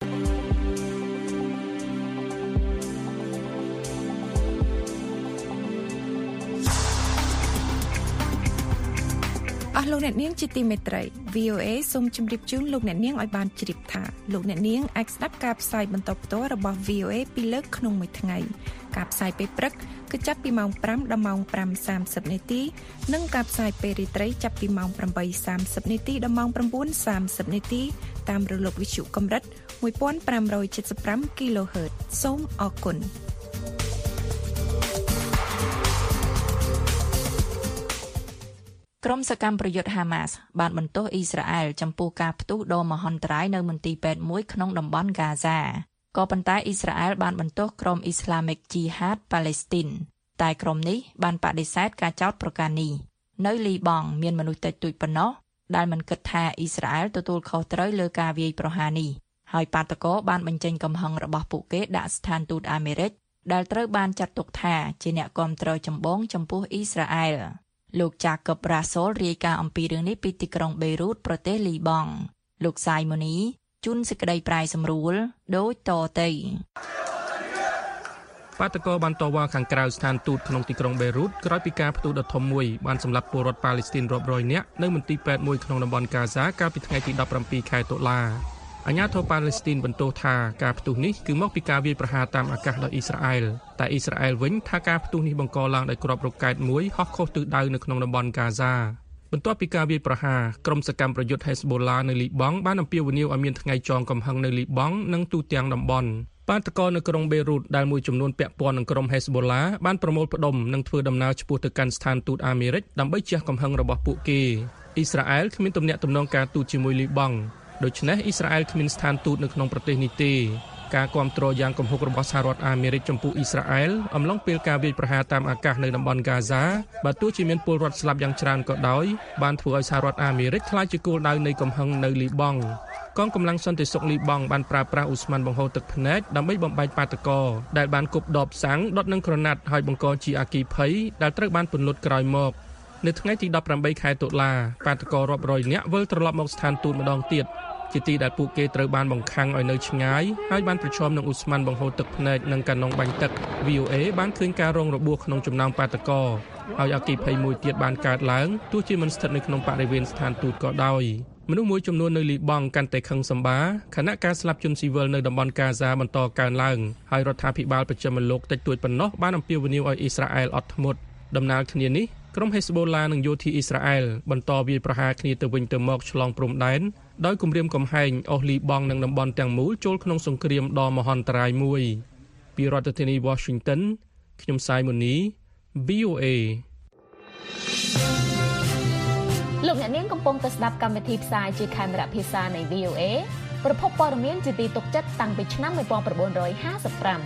អស់លោកអ្នកនាងជាទីមេត្រី วี โอ เอ សូមជម្រាបជូនលោកអ្នកនាងឲ្យបានជ្រាបថាលោកអ្នកនាងអាចស្ដាប់ការផ្សាយបន្តផ្ទាល់របស់ วี โอ เอ ពីរលើកក្នុងមួយថ្ងៃការផ្សាយពេលព្រឹកគឺចាប់ពីម៉ោងប្រាំដល់ម៉ោងប្រាំសាមសិបនាទីនិងការផ្សាយពេលរាត្រីចាប់ពីម៉ោងប្រាំបីសាមសិបនាទីដល់ម៉ោងប្រាំបួនសាមសិបនាទីតាមរលកវិទ្យុកម្រិតមួយពាន់ប្រាំរយเจ็ดสิบห้า គីឡូហឺត សូមអរគុណក្រុមសកម្មប្រយុទ្ធហាម៉ាស់បានបន្ទោសអ៊ីស្រាអែលចំពោះការផ្ទុះដ៏មហន្តរាយនៅមន្ទីរពេទ្យមួយក្នុងតំបន់ហ្គាហ្សាក៏ប៉ុន្តែអ៊ីស្រាអែលបានបន្ទោសក្រុម Islamic Jihad Palestine តែក្រុមនេះបានបដិសេធការចោទប្រកាន់នេះនៅលីបង់មានមនុស្សតិចតួចប៉ុណ្ណោះដែលមិនគិតថាអ៊ីស្រាអែលទទួលខុសត្រូវលើការវាយប្រហារនេះហើយបាតកោបានបញ្ចេញកំហឹងរបស់ពួកគេដាក់ស្ថានទូតអាមេរិកដែលត្រូវបានចាត់ទុកថាជាអ្នកគាំទ្រចម្បងចំពោះអ៊ីស្រាអែលលោកចាកបប្រាសូលរាយការណ៍អំពីរឿងនេះពីទីក្រុងបេរុតប្រទេសលីបង់លោកសាយម៉ូនីជូនសេចក្តីប្រាយសម្រួលដូចតទៅបាតកោបានតវ៉ាខាងក្រៅស្ថានទូតក្នុងទីក្រុងបេរុតក្រោយពីការផ្ទុះដ៏ធំមួយបានសម្លាប់ពលរដ្ឋប៉ាឡេស្ទីនរាប់រយនាក់នៅមន្ទីរពេទ្យមួយក្នុងតំបន់ហ្គាហ្សាកាលពីថ្ងៃទីដប់ប្រាំពីរខែតុលាអាជ្ញាធរប៉ាឡេស្ទីនបន្ទោសថាការផ្ទុះនេះគឺមកពីការវាយប្រហារតាមអាកាសដោយអ៊ីស្រាអែលតែអ៊ីស្រាអែលវិញថាការផ្ទុះនេះបង្កឡើងដោយគ្រាប់រ៉ុកកែតមួយហោះខុសទិសដៅនៅក្នុងតំបន់ហ្គាហ្សាបន្ទាប់ពីការវាយប្រហារក្រុមសកម្មប្រយុទ្ធ Hezbollah នៅលីបង់បានអំពាវនាវឲ្យមានថ្ងៃចងកំហឹងនៅលីបង់និងទូទាំងតំបន់បាតកោនៅក្រុងបេរុតដែលមួយចំនួនពាក់ព័ន្ធនឹងក្រុម Hezbollah បានប្រមូលផ្ដុំនិងធ្វើដំណើរឆ្ពោះទៅកាន់ស្ថានទូតអាមេរិកដើម្បីជះកំហឹងរបស់ពួកគេអ៊ីស្រាអែលគ្មានទំនាក់ទំនងការទូតជាមួយលីបង់ដូច្នេះអ៊ីស្រាអែលគ្មានស្ថានទូតនៅក្នុងប្រទេសនេះទេការគាំទ្រយ៉ាងគំហុករបស់សហរដ្ឋអាមេរិកចំពោះអ៊ីស្រាអែលអំឡុងពេលការវាយប្រហារតាមអាកាសនៅតំបន់ហ្គាហ្សាបើទោះជាមានពលរដ្ឋស្លាប់យ៉ាងច្រើនក៏ដោយបានធ្វើឲ្យសហរដ្ឋអាមេរិកក្លាយជាគោលដៅនៃកំហឹងនៅលីបង់កងកម្លាំងសន្តិសុខលីបង់បានប្រើប្រាស់ឧស្ម័នបង្ហូរទឹកភ្នែកដើម្បីបំបែកបាតកោដែលបានគប់ដបសាំងដុតនឹងក្រណាត់ហើយបង្កជាអគ្គីភ័យដែលត្រូវបានពន្លត់ក្រោយមកនៅថ្ងៃទីដប់ប្រាំបីខែតុលាបាតកោរាប់រយនាក់វិលត្រឡប់មកស្ថានទូតម្ដងទៀតជាទីដែលពួកគេត្រូវបានបង្ខំឲ្យនៅឆ្ងាយហើយបានប្រឈមនឹងឧស្ម័នបង្ហូរទឹកភ្នែកនិងកាណុងបាញ់ទឹក វី អូ អេ បានឃើញការរងរបួសក្នុងចំណោមបាតកោហើយអគ្គីភ័យមួយទៀតបានកើតឡើងទោះជាមិនស្ថិតនៅក្នុងបរិវេណស្ថានទូតក៏ដោយមនុស្សមួយចំនួននៅលីបង់កាន់តែខឹងសម្បាខណៈការស្លាប់ជនស៊ីវិលនៅតំបន់កាហ្សាបន្តកើនឡើងហើយរដ្ឋាភិបាលប្រចាំលោកតិចតួចប៉ុណ្ណោះបានអំពាវនាវឲ្យអ៊ីស្រាអែលអត់ធ្មត់ដំណើរគ្នានេះក្រុមហេស្បូឡានិងយោធាអ៊ីស្រាអែលបន្តវាយប្រហារគ្នាទៅវិញទៅមកឆ្លងព្រំដែនដោយគំរាមកំហែងអស់លីបង់និងតំបន់ទាំងមូលចូលក្នុងសង្គ្រាមដ៏មហន្តរាយមួយពីរដ្ឋធានី Washington ខ្ញុំសាយមូនី វី អូ អេលោកអ្នកនាងកំពុងតែស្ដាប់កម្មវិធីផ្សាយជាខេមរៈភាសានៃ វី អូ អេ ប្រភពព័ត៌មានជាទីទុកចិត្តតាំងពីឆ្នាំnineteen fifty-five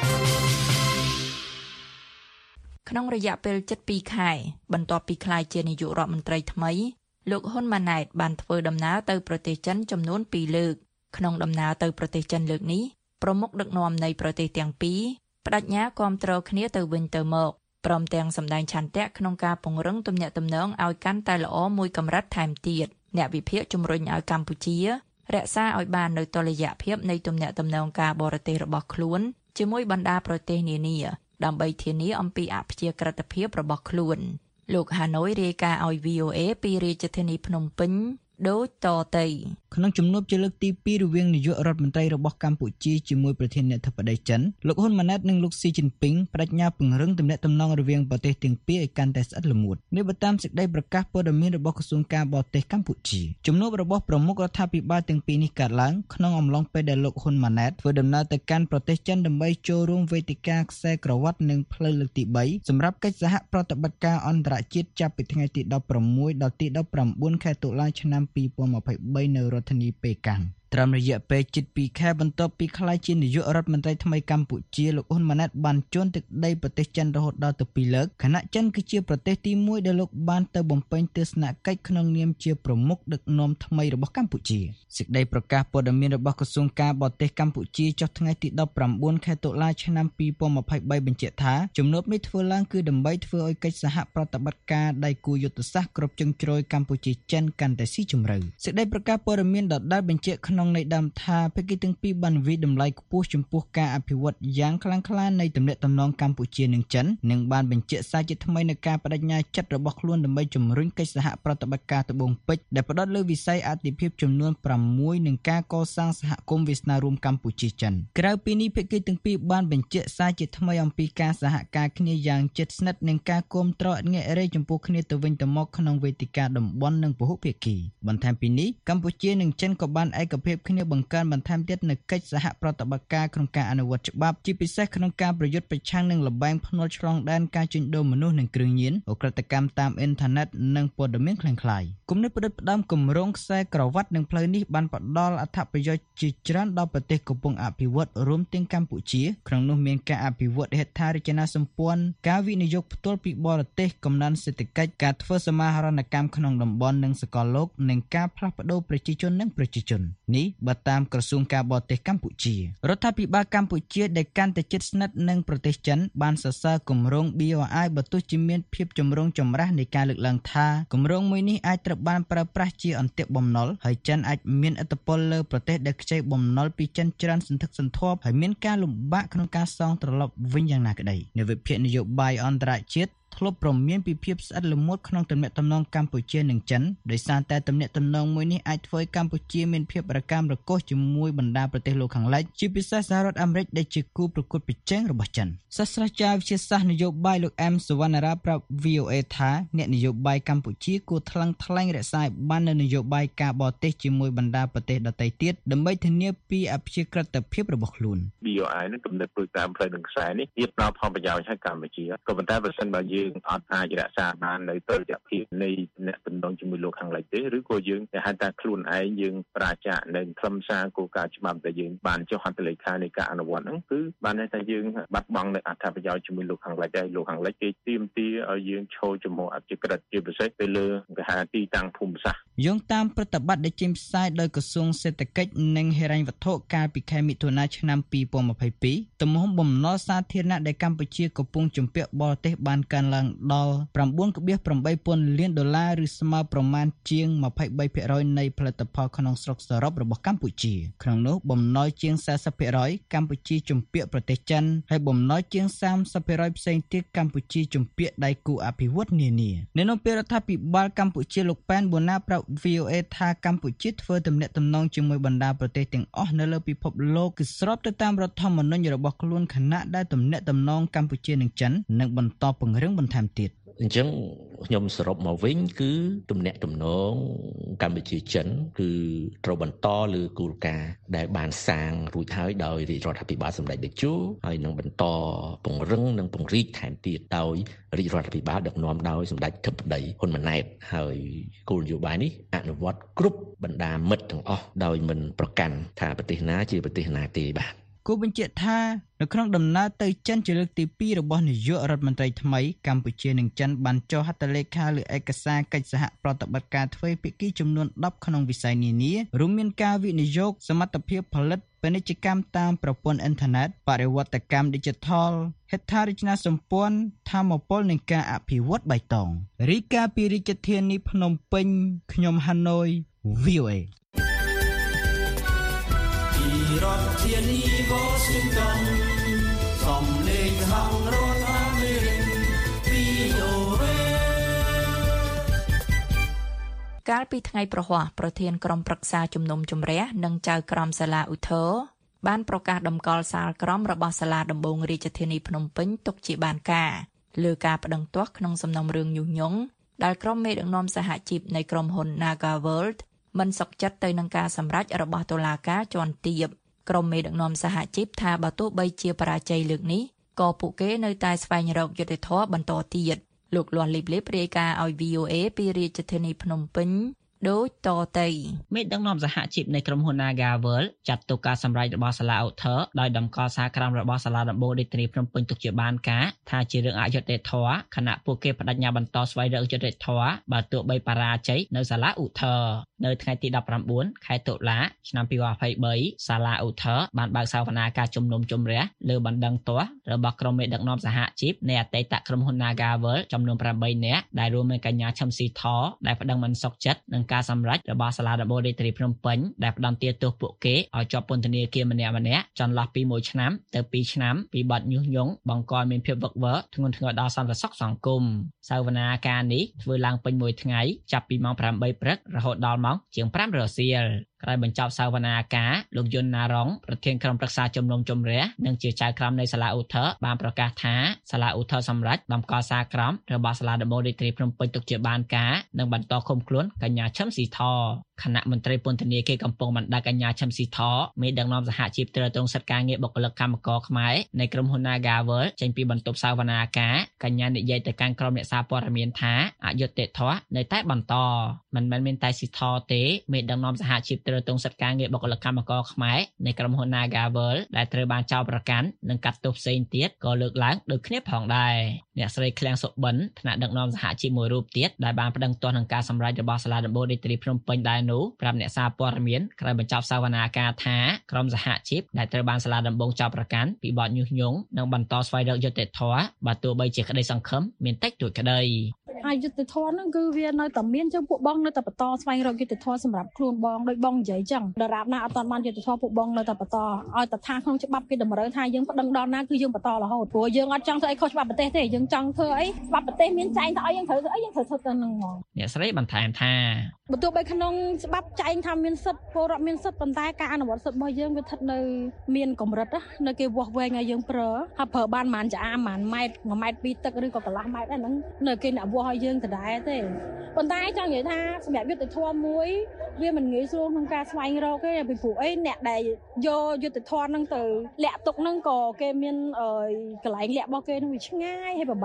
ក្នុងរយៈពេលជិតtwoខែបន្ទាប់ពីក្លាយជានាយករដ្ឋមន្ត្រីថ្មីលោកហ៊ុនម៉ាណែតបានធ្វើដំណើរទៅប្រទេសចិនចំនួនtwoលើកក្នុងដំណើរទៅប្រទេសចិនលើកនេះប្រមុខដឹកនាំនៃប្រទេសទាំងពីរបដិញ្ញាគាំទ្រគ្នាទៅវិញទៅមកព្រមទាំងសម្ដែងឆន្ទៈក្នុងការពង្រឹងទំនាក់ទំនងឲ្យកាន់តែល្អមួយកម្រិតថែមទៀតអ្នកវិភាគជំរុញឲ្យកម្ពុជារក្សាឲ្យបាននូវតុល្យភាពនៃទំនាក់ទំនងការបរទេសរបស់ខ្លួនជាមួយបណ្ដាប្រទេសនានាដើម្បីធានាអំពីអព្យាក្រឹតភាពរបស់ខ្លួនលោកហាណូយរាយការណ៍ឲ្យ វី អូ អេ ពីរាជធានីភ្នំពេញដូចតទៅក្នុងជំនួបជាលើកទីtwoរវាងនាយករដ្ឋមន្ត្រីរបស់កម្ពុជាជាមួយប្រធានាធិបតីចិនលោកហ៊ុនម៉ាណែតនិងលោកស៊ីជីនពីងបដិញ្ញាពង្រឹងទំនាក់ទំនងរវាងប្រទេសទាំងពីរឲ្យកាន់តែស្អិតល្មួតនេះបើតាមសេចក្តីប្រកាសព័ត៌មានរបស់ក្រសួងការបរទេសកម្ពុជាជំនួបរបស់ប្រមុខរដ្ឋាភិបាលទាំងពីរនេះកើតឡើងក្នុងអំឡុងពេលដែលលោកហ៊ុនម៉ាណែតធ្វើដំណើរទៅកាន់ប្រទេសចិនដើម្បីចូលរួមវេទិកាខ្សែក្រវ៉ាត់និងផ្លូវលើកទីthreeសម្រាប់កិច្ចសហប្រតិបត្តិការអន្តរជាតិចាប់ពីថ្ងៃទីsixteenដល់ទីnineteenខែតុលាឆ្នាំtwenty twenty-threeនៅរដ្ឋធានីប៉េកាំងត្រឹមរយៈពេលជិតtwoខែបន្ទាប់ពីក្លាយជានាយករដ្ឋមន្ត្រីថ្មីកម្ពុជាលោកហ៊ុនម៉ាណែតបានជន់ទឹកដីប្រទេសចិនរហូតដល់ទៅtwoលើកខណៈចិនគឺជាប្រទេសទីoneដែលលោកបានទៅបំពេញទស្សនកិច្ចក្នុងនាមជាប្រមុខដឹកនាំថ្មីរបស់កម្ពុជាសេចក្តីប្រកាសព័ត៌មានរបស់ក្រសួងការបរទេសកម្ពុជាចុះថ្ងៃទីnineteenខែតុលាឆ្នាំtwenty twenty-threeបញ្ជាក់ថាជំនួបនេះធ្វើឡើងគឺដើម្បីធ្វើឲ្យកិច្ចសហប្រតិបត្តិការដៃគូយុទ្ធសាស្ត្រគ្រប់ជ្រុងជ្រោយកម្ពុជាចិនកាន់តែស៊ីជម្រៅសេចក្តីប្រកាសព័ត៌មានដដែលបញ្ជាក់ក្នុងនៃដើមថាភាគីទាំងពីរបានវិតម្លៃខ្ពស់ចំពោះការអភិវឌ្ឍយ៉ាងខ្លាំងក្លានៃទំនាក់ទំនងកម្ពុជានិងចិននិងបានបញ្ជាក់សារជាថ្មីនៃការបដិញ្ញាចិត្តរបស់ខ្លួនដើម្បីជំរុញកិច្ចសហប្រតិបត្តិការត្បូងពេជ្រដែលផ្ដោតលើវិស័យអាទិភាពចំនួនsixនិងការកសាងសហគមន៍វាសនារួមកម្ពុជាចិនក្រៅពីនេះភាគីទាំងពីរបានបញ្ជាក់សារជាថ្មីអំពីការសហការគ្នាយ៉ាងជិតស្និទ្ធនិងការគាំទ្រឥតងាករេចំពោះគ្នាទៅវិញទៅមកក្នុងវេទិកាតំបន់និងពហុភាគីបន្ថែមពីនេះកម្ពុជានិងចិនក៏បានឯកភាពគ្នាបង្កើនបន្ថែមទៀតនៅកិច្ចសហប្រតិបត្តិការក្នុងការអនុវត្តច្បាប់ជាពិសេសក្នុងការប្រយុទ្ធប្រឆាំងនឹងល្បែងភ្នាល់ឆ្លងដែនការជួញដូរមនុស្សនិងគ្រឿងញៀនឧក្រិដ្ឋកម្មតាមអ៊ីនធឺណិតនិងព័ត៌មានក្លែងក្លាយគំនិតផ្ដិតផ្ដើមគម្រោងខ្សែក្រវ៉ាត់និងផ្លូវនេះបានផ្ដល់អត្ថប្រយោជន៍ជាច្រើនដល់ប្រទេសកំពុងអភិវឌ្ឍរួមទាំងកម្ពុជាក្នុងនោះមានការអភិវឌ្ឍហេដ្ឋារចនាសម្ព័ន្ធការវិនិយោគផ្ទាល់ពីបរទេសកំណើនសេដ្ឋកិច្ចការធ្វើសមាហរណកម្មក្នុងតំបន់និងសកលលោកនិងការផ្លាស់ប្ដូរប្រជាជននិងប្រជាជននេះបើតាមក្រសួងការបរទេសកម្ពុជារដ្ឋាភិបាលកម្ពុជាដែលកាន់តែជិតស្និទ្ធនឹងប្រទេសចិនបានសរសើរគម្រោង ប៊ី អូ អាយ បើទោះជាមានភាពចម្រូងចម្រាសនៃការលើកឡើងថាគម្រោងមួយនេះអាចត្រូវបានប្រើប្រាស់ជាអន្ទាក់បំណុលហើយចិនអាចមានឥទ្ធិពលលើប្រទេសដែលខ្ចីបំណុលពីចិនច្រើនសន្ធឹកសន្ធាប់ហើយមានការលំបាកក្នុងការសងត្រឡប់វិញយ៉ាងណាក្តីនៅវិភាគនយោបាយអន្តរជាតិធ្លាប់ប្រមានពីភាពស្អិតល្មួតក្នុងទំនាក់ទំនងកម្ពុជានិងចិនដោយសារតែទំនាក់ទំនងមួយនេះអាចធ្វើឲ្យកម្ពុជាមានភាពរកាំរកូសជាមួយបណ្ដាប្រទេសលោកខាងលិចជាពិសេសសហរដ្ឋអាមេរិកដែលជាគូប្រកួតប្រជែងរបស់ចិនសាស្ត្រាចារ្យវិទ្យាសាស្ត្រនយោបាយលោកអែមសវណ្ណារាប្រាប់ វី អូ អេ ថាអ្នកនយោបាយកម្ពុជាគួរថ្លឹងថ្លែងរក្សាឲ្យបាននូវនយោបាយការបរទេសជាមួយបណ្ដាប្រទេសដទៃទៀតដើម្បីធានាពីអព្យាក្រឹតភាពរបស់ខ្លួនប៊ី អូ អាយ នឹងកំណត់ព្រឹត្តិការណ៍ផ្លូវនឹងខ្សែនេះវាផ្ដល់ផលប្រយោជន៍ឲ្យកម្ពុជាក៏ប៉ុន្តែបើសិនបើយើងយើងអត់អាចរក្សាបាននៅតុល្យភាពនៃអ្នកទំនងជាមួយលោកខាងលិចទេឬក៏យើងតែហៅថាខ្លួនឯងយើងប្រជានៅខ្លឹមសារគោលការណ៍ច្បាប់ដែលយើងបានចុះហត្ថលេខានៃការអនុវត្តហ្នឹងគឺបានន័យថាយើងបាត់បង់នៅអត្ថប្រយោជន៍ជាមួយលោកខាងលិចហើយលោកខាងលិចគេទាមទារឲ្យយើងឈរចំហអធិក្រិតជាពិសេសទៅលើគេហៅទីតាំងភូមិសាស្ត្រយោងតាមប្រតិបត្តិដែលចេញផ្សាយដោយក្រសួងសេដ្ឋកិច្ចនិងហិរញ្ញវត្ថុកាលពីខែមិថុនាឆ្នាំពីរពាន់ម្ភៃពីរទំហំបំណុលសាធារណៈដែលកម្ពុជាកំពុងជំពាក់បរទេសបានកើនឡើងដល់ប្រាំបួនភាគប្រាំបីលានដុល្លារឬស្មើប្រមាណជាង ម្ភៃបីភាគរយ នៃផលិតផលក្នុងស្រុកសរុបរបស់កម្ពុជាក្នុងនោះបំណុលជាង សាសិបភាគរយ កម្ពុជាជំពាក់ប្រទេសចិនហើយបំណុលជាង សាមសិបភាគរយ ផ្សេងទៀតកម្ពុជាជំពាក់ដៃគូអភិវឌ្ឍន៍នានានៅក្នុងពេលរដ្ឋាភិបាលកម្ពុជាលោកប៉ែនបូណាប្រាប់ វី អូ អេ ថាកម្ពុជាធ្វើទំនាក់ទំនងជាមួយបណ្ដាប្រទេសទាំងអស់នៅលើពិភពលោកគឺស្របទៅតាមរដ្ឋធម្មនុញ្ញរបស់ខ្លួនខណៈដែលទំនាក់ទំនងកម្ពុជានិងចិននឹងបន្តពង្រឹងបន្ថែមទៀតអញ្ចឹងខ្ញុំសរុបមកវិញគឺទំនាក់ទំនងកម្ពុជាចិនគឺត្រូវបន្តលើគោលការណ៍ដែលបានសាងរួចហើយដោយរាជរដ្ឋាភិបាលសម្ដេចតេជោហើយនឹងបន្តពង្រឹងនិងពង្រីកថែមទៀតដោយរាជរដ្ឋាភិបាលដឹកនាំដោយសម្ដេចធិបតីហ៊ុនម៉ាណែតហើយគោលនយោបាយនេះអនុវត្តគ្រប់បណ្ដាមិត្តទាំងអស់ដោយមិនប្រកាន់ថាប្រទេសណាជាប្រទេសណាទេបាទគូបញ្ជាក់ថានៅក្នុងដំណើរទៅចិនជាលើកទីពីររបស់នាយករដ្ឋមន្ត្រីថ្មីកម្ពុជានិងចិនបានចុះហត្ថលេខាលើឯកសារកិច្ចសហប្រតិបត្តិការទ្វេភាគីចំនួនដប់ក្នុងវិស័យនានារួមមានការវិនិយោគសមត្ថភាពផលិតពាណិជ្ជកម្មតាមប្រព័ន្ធអ៊ីនធឺណិតបរិវត្តកម្ម Digital ហេដ្ឋារចនាសម្ព័ន្ធថាមពលនៃការអភិវឌ្ឍបៃតងរីកាពីរាជធានីភ្នំពេញខ្ញុំហាណូយ វី អូ អេរដ្ឋធានី Washington សំឡេងហៅរដ្ឋអាមេរិក វី អូ អេកាលពីថ្ងៃប្រហ័សប្រធានក្រុមប្រឹក្សាជំនុំជម្រះនិងចៅក្រមសាលាឧទ្ធរបានប្រកាសតម្កល់សាលក្រមរបស់សាលាដំបងរាជធានីភ្នំពេញទុកជាបានការលើការប្តឹងទាស់ក្នុងសំណុំរឿងញុះញង់ដែលក្រុមមេដឹកនាំសហជីពនៃក្រុមហ៊ុន Naga World មិនសុខចិត្តទៅនឹងការសម្រេចរបស់តុលាការជាន់ទាបក្រុមមេដឹកនាំសហជីពថាបើទោះបីជាបរាជ័យលើកនេះក៏ពួកគេនៅតែស្វែងរកយុត្តិធម៌បន្តទៀតលោកលាស់លីបលីបរាយការណ៍ឲ្យ វី អូ អេ ពីរាជធានីភ្នំពេញដូចតទៅមេដឹកនាំសហជីពនៃក្រុមហ៊ុន Naga World ចាត់ទុកការសម្រេចរបស់សាលាឧទ្ធរដោយតម្កល់សារក្រមរបស់សាលាដំបូងរាជធានីភ្នំពេញទុកជាបានការថាជារឿងអយុត្តិធម៌ខណៈពួកគេបដិញ្ញាបន្តស្វែងរកយុត្តិធម៌បើទោះបីបរាជ័យនៅសាលាឧទ្ធរនៅថ្ងៃទីដប់ប្រាំបួនខែតុលាឆ្នាំពីរពាន់ยี่สิบสามសាលាឧទ្ធរបានបើកសវនាការជំនុំជម្រះលើបណ្ដឹងទាស់របស់ក្រុមមេដឹកនាំសហជីពនៃអតីតក្រុមហ៊ុន Naga World ចំនួនប្រាំបីនាក់ដែលរួមមានកញ្ញាឈឹមស៊ីធដែលប្តឹងមិនសុខចិត្តនឹងការសម្រេចរបស់សាលាដំបូងរាជធានីភ្នំពេញដែលផ្តន្ទាទោសពួកគេឲ្យជាប់ពន្ធនាគារម្នាក់ម្នាក់ចន្លោះពីមួយឆ្នាំទៅពីរឆ្នាំពីបទញុះញង់បង្កឲ្យមានភាពវឹកវរធ្ងន់ធ្ងរដល់សន្តិសុខសង្គមសវនាការនេះធ្វើឡើងពេញមួយថ្ងៃចាប់ពីម៉ោងប្រាំបីព្រឹករហូតដល់ម៉ោងជាងប្រាំរសៀលក្រោយបញ្ចប់សវនាការលោកយុនណារងប្រធានក្រុមប្រឹក្សាជំនុំជម្រះនិងជាចៅក្រមនៃសាលាឧទ្ធរបានប្រកាសថាសាលាឧទ្ធរសម្រេចតម្កល់សារក្រមរបស់សាលាដំបូងរាជធានីភ្នំពេញទុកជាបានការនិងបន្តឃុំខ្លួនកញ្ញាឈឹមស៊ីធគណៈមន្ត្រីពន្ធនាគារកំពុងបណ្ដាក់កញ្ញាឈឹមស៊ីធមេដឹកនាំសហជីពត្រួតត្រងសិទ្ធិការងារបុគ្គលិកកម្មករខ្មែរនៃក្រុមហ៊ុន Naga World ចេញពីបន្ទប់សវនាការកញ្ញានិយាយទៅកាន់ក្រុមអ្នកសារព័ត៌មានថាអយុត្តិធម៌នៅតែបន្តមិនមែនមានតែស៊ីធទេមេដឹកនាំសហជីពត្រួតត្រងសិទ្ធិការងារបុគ្គលិកកម្មករខ្មែរនៃក្រុមហ៊ុន Naga World ដែលត្រូវបានចោទប្រកាន់និងកាត់ទោសផ្សេងទៀតក៏លើកឡើងដូចគ្នាផងដែរអ្នកស្រីឃ្លាំងសុបិនថ្នាក់ដឹកនាំសហជីពមួយរូបទៀតដែលបានប្តឹងទាស់នឹងការសម្រេចរបស់សាលាដំបូងរាជធានីភ្នំពេញដែរនោះប្រាប់អ្នកសារព័ត៌មានក្រោយបញ្ចប់សវនាការថាក្រុមសហជីពដែលត្រូវបានសាលាដំបងចោទប្រកាន់ពីបទញុះញង់នឹងបន្តស្វែងរកយុត្តិធម៌បើទោះបីជាក្តីសង្ឃឹមមានតិចតួចក្តីអយុត្តិធម៌ហ្នឹងគឺវានៅតែមានចឹងពួកបងនៅតែបន្តស្វែងរកយុត្តិធម៌សម្រាប់ខ្លួនបងដោយបងនិយាយចឹងដរាបណាអត់តាន់បានយុត្តិធម៌ពួកបងនៅតែបន្តឲ្យតែថាក្នុងច្បាប់គេតម្រូវថាយើងប្តឹងដល់ណាគឺយើងបន្តរហូតព្រោះយើងអត់ចង់ធ្វើអីខុសច្បាប់ប្រទេសទេយើងចង់ធ្វើអីច្បាប់ប្រទេសមានចែងថាឲ្យយើងត្រូវធ្វើអីយើងត្រូវធ្វើទៅនឹងហ្មងអ្នកស្រីបន្ថែមថាបើទោះបីក្នុងច្បាប់ចែងថាមានសិទ្ធិពលរដ្ឋមានសិទ្ធិប៉ុន្តែការអនុវត្តសិទ្ធិរបស់យើងវាស្ថិតនៅមានកម្រិតនៅគេវាស់វែងឲ្យយើងប្រើហើយប្រើបានប្រហែលចាអាប្រហែលម៉ែត្រមួយម៉ែត្រពីរទឹកឬក៏កន្លះម៉ែត្រហ្នឹងនៅគេអ្នកវាស់ឲ្យយើងដដែលទេប៉ុន្តែចង់និយាយថាសម្រាប់យុទ្ធធម៌មួយវាមិនងាយស្រួលក្នុងការស្វែងរកទេពីព្រោះអីអ្នកដែលយកយុទ្ធធម៌ហ្នឹងទៅលាក់ទុកហ្នឹងក៏គេមានកន្លែងលាក់របស់គេហ្នឹងវាឆ្ងាយហើយពិបាកដែរ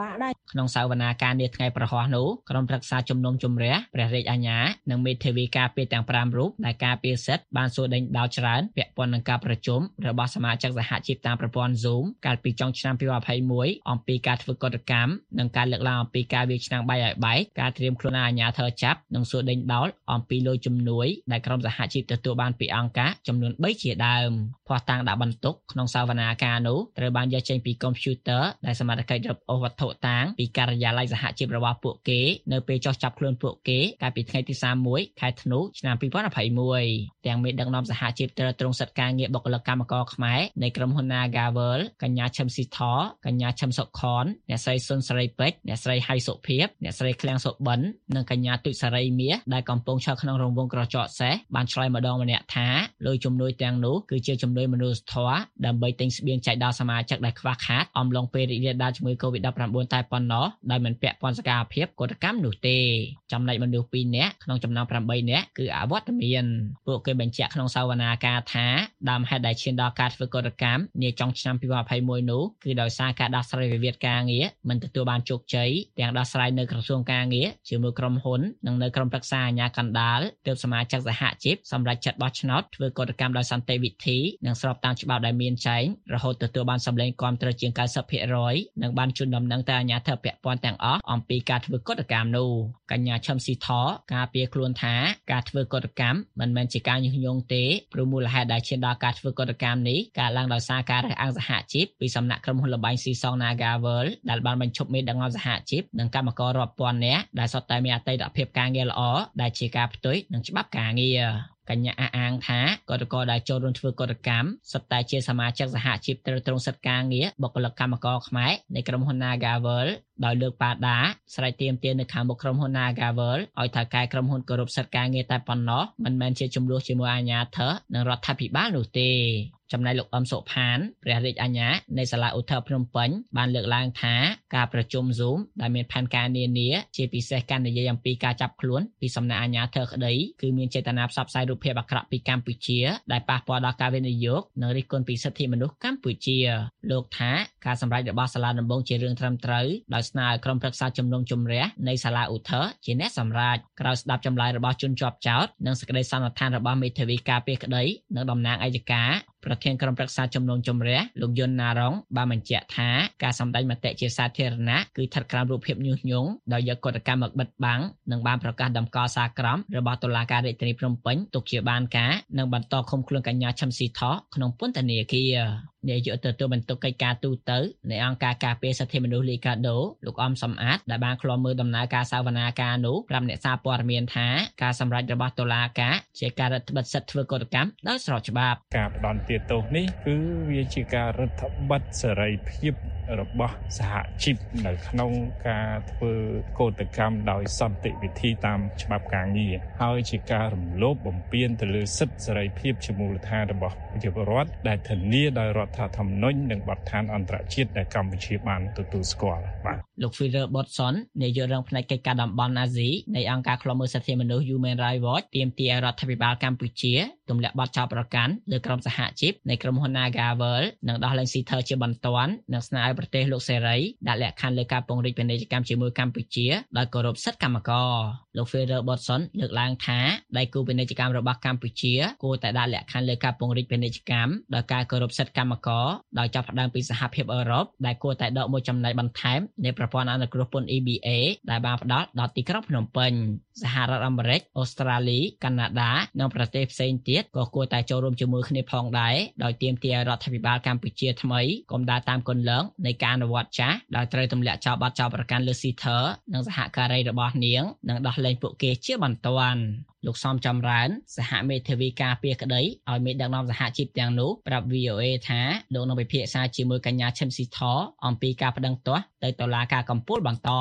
ក្នុងសវនាការនាថ្ងៃប្រហោះនោះក្រុមប្រឹក្សាជំនុំជម្រះព្រះរាជអាជ្ញានិងមេធាវីការពារទាំងfiveរូបដែលការពារសិទ្ធិបានសួរដេញដោលច្រើនពាក់ព័ន្ធនឹងការប្រជុំរបស់សមាជិកសហជីពតាមប្រព័ន្ធ Zoom កាលពីចុងឆ្នាំtwenty twenty-oneអំពីការធ្វើកតកម្មនិងការលើកឡើងអំពីការវាយឆ្នាំងបាយឲ្យបែកការត្រៀមខ្លួនអាជ្ញាធរចាប់និងសួរដេញដោលអំពីលុយជំនួយដែលក្រុមសហជីពទទួលបានពីអង្គការចំនួនthreeជាដើមភស្តុតាងដាក់បន្ទុកក្នុងសវនាការនោះត្រូវបានយកចេញពីកុំព្យូទ័រដែលសមត្ថកិច្ចរកអូសវត្ថុតាងពីការិយាល័យសហជីពរបស់ពួកគេនៅពេលចោះចាប់ខ្លួនពួកគេកាលពីថ្ងៃទីthirty-oneខែធ្នូឆ្នាំtwenty twenty-oneទាំងមេដឹកនាំសហជីពត្រូវត្រង់សិទ្ធិការងារបុគ្គលិកកម្មករខ្មែរនៃក្រុមហ៊ុន Nagavel កញ្ញាឈឹមស៊ីធកញ្ញាឈឹមសុខនអ្នកស្រីសុនសេរីពេជ្រអ្នកស្រីហៃសុភិបអ្នកស្រីឃ្លាំងសុបិននិងកញ្ញាទុចសារីមាសដែលកំពុងឈរក្នុងរង្វង់ក្រចកសេះបានឆ្លើយម្ដងម្នាក់ថាលុយជំនួយទាំងនោះគឺជាជំនួយមនុស្សធម៌ដើម្បីទិញស្បៀងចែកដល់សមាជិកដែលខ្វះខាតអំឡុងពេលរីករាលដាលជំងឺ COVID nineteen តែប៉ុណ្ណោះដោយមិនពាក់ព័ន្ធសកម្មភាពកតកម្មនោះទេចំណែកមនុស្សtwoនាក់ក្នុងចំណោមeightនាក់គឺអវត្តមានពួកគេបញ្ជាក់ក្នុងសវនាការថាដើមហេតុដែលឈានដល់ការធ្វើកតកម្មនាចុងឆ្នាំtwenty twenty-oneនោះគឺដោយសារការដោះស្រាយវិវាទការងារមិនទទួលបានជោគជ័យទាំងដោះស្រាយនៅក្រសួងការងារជាមួយក្រុមហ៊ុននិងនៅក្រុមប្រឹក្សាអាជ្ញាកណ្ដាលទើបសមាជិកសហជីពសម្រេចចិត្តបោះឆ្នោតធ្វើកតកម្មដោយសន្តិវិធីនិងស្របតាមច្បាប់ដែលមានចែងរហូតទទួលបានសម្លេងគាំទ្រជាងninety percentនិងបានជូនដំណឹងទៅអាជ្ញាធរពាក់ព័ន្ធទាំងអស់អំពីការធ្វើកតកម្មនោះកញ្ញាឈឹមស៊ីធការពារខ្លួនថាការធ្វើកតកម្មមិនមែនជាការញុះញង់ទេព្រោះមូលហេតុដែលឈានដល់ការធ្វើកតកម្មនេះកើតឡើងដោយសារការរើសអើងសហជីពពីសំណាក់ក្រុមហ៊ុនលបែងស៊ីសង Nagavel ដែលបានបញ្ឈប់មេដឹកនាំសហជីពនិងកម្មកររាប់ពាន់នាក់ដែលសុទ្ធតែមានអតីតភាពការងារល្អដែលជាការផ្ទុយនឹងច្បាប់ការងារកញ្ញាអះអាងថាកតកតដែលចូលរួមធ្វើកតកម្មសុទ្ធតែជាសមាជិកសហជីពត្រូវត្រង់សិទ្ធិការងារបុគ្គលិកកម្មករខ្មែរនៃក្រុមហ៊ុន Nagavel ដោយលើកប៉ាដាស្រែកទាមទារនៅខាងមុខក្រុមហ៊ុន Nagavel ឲ្យថៅកែក្រុមហ៊ុនគោរពសិទ្ធិការងារតែប៉ុណ្ណោះមិនមែនជាចំនួនជាមួយអាជ្ញាធរនិងរដ្ឋាភិបាលនោះទេចំណែកលោកអឹមសុផានព្រះរាជអាជ្ញានៃសាលាឧទ្ធរភ្នំពេញបានលើកឡើងថាការប្រជុំ Zoom ដែលមានផែនការនានាជាពិសេសការនិយាយអំពីការចាប់ខ្លួនពីសំណាក់អាជ្ញាធរក្តីគឺមានចេតនាផ្សព្វផ្សាយរូបភាពអាក្រក់ពីកម្ពុជាដែលប៉ះពាល់ដល់ការវិនិយោគនិងរិះគន់ពីសិទ្ធិមនុស្សកម្ពុជាលោកថាការសម្រេចរបស់សាលាដំបងជារឿងត្រឹមត្រូវដោយស្នើឲ្យក្រុមប្រឹក្សាជំនុំជម្រះនៃសាលាឧទ្ធរជាអ្នកសម្រេចក្រោយស្ដាប់ចម្លើយរបស់ជនជាប់ចោទនិងសេចក្តីសន្និដ្ឋានរបស់មេធាវីការពារក្តីនិងតំណាងអัยការប្រធានក្រុមប្រឹក្សាជំនុំជម្រះលោកយុនណារងបានបញ្ជាក់ថាការសម្ដែងមតិជាសាធារណៈគឺស្ថិតក្រោមរូបភាពញុះញង់ដោយយកកតកម្មមកបិទបាំងនិងបានប្រកាសតម្កល់សារក្រមរបស់តុលាការរាជធានីភ្នំពេញទុកជាបានការនិងបន្តឃុំខ្លួនកញ្ញាឈឹមស៊ីថក្នុងពន្ធនាគារនាយកទទួលបន្ទុកកិច្ចការទូតនៃអង្គការការពារសិទ្ធិមនុស្សលីកាដូលោកអំសំអាតដែលបានឃ្លាំមើលដំណើរការសវនាការនោះប្រាប់អ្នកសារព័ត៌មានថាការសម្រេចរបស់តុលាការជាការរដ្ឋបិទសិទ្ធិធ្វើកតកម្មដោយស្របច្បាប់ការផ្ដន្ទាទោសនេះគឺវាជាការរដ្ឋបិទសេរីភាពរបស់សហជីពនៅក្នុងការធ្វើកតកម្មដោយសន្តិវិធីតាមច្បាប់ការងារហើយជាការរំលោភបំពានទៅលើសិទ្ធិសេរីភាពជាមូលដ្ឋានរបស់ប្រជាពលរដ្ឋដែលធានាដោយរដ្ឋធម្មនុញ្ញនិងបទដ្ឋានអន្តរជាតិដែលកម្ពុជាបានទទួលស្គាល់បាទលោក Philip Botson នាយករងផ្នែកកិច្ចការតំបន់អាស៊ីនៃអង្គការឃ្លាំមើលសិទ្ធិមនុស្ស Human Rights Watch ទាមទាររដ្ឋាភិបាលកម្ពុជាទម្លាក់បទចោទប្រកាន់លើក្រុមសហជីពនៃក្រុមហ៊ុន Nagavel និងដោះលែងស៊ីធើជាបន្ទាន់និងស្នើឲ្យប្រទេសលោកសេរីដាក់លក្ខខណ្ឌលើការពង្រីកពាណិជ្ជកម្មជាមួយកម្ពុជាដោយគោរពសិទ្ធិកម្មករលោក Philip Botson លើកឡើងថាដៃគូពាណិជ្ជកម្មរបស់កម្ពុជាគួរតែដាក់លក្ខខណ្ឌលើការពង្រីកពាណិជ្ជកម្មដោយការគោរពសិទ្ធិកម្មករដោយចាប់ផ្ដើមពីសហភាពអឺរ៉ុបដែលគួរតែដកមួយចំណែកបន្ថែមនៃប្រព័ន្ធអនុគ្រោះពន្ធ E B A ដែលបានផ្ដល់ដល់ទីក្រុងភ្នំពេញសហរដ្ឋអាមេរិកអូស្ត្រាលីកាណាដានិងប្រទេសផ្សេងទៀតក៏គួរតែចូលរួមជាមួយគ្នាផងដែរដោយទាមទាររដ្ឋាភិបាលកម្ពុជាថ្មីកុំដើរតាមគន្លងនៃការអនុវត្តចាស់ដោយត្រូវទម្លាក់ចោលបទចោទប្រកាន់លើស៊ីធើនិងសហការីរបស់នាងនិងដោះលែងពួកគេជាបន្ទាន់លោកសំចំរើនសហមេធាវីការពារក្តីឲ្យមេដឹកនាំសហជីពទាំងនោះប្រាប់ V O A ថាលោកនឹងពិភាក្សាជាមួយកញ្ញាឈឹមស៊ីធអំពីការប្តឹងទាស់ទៅតុលាការកំពូលបន្ត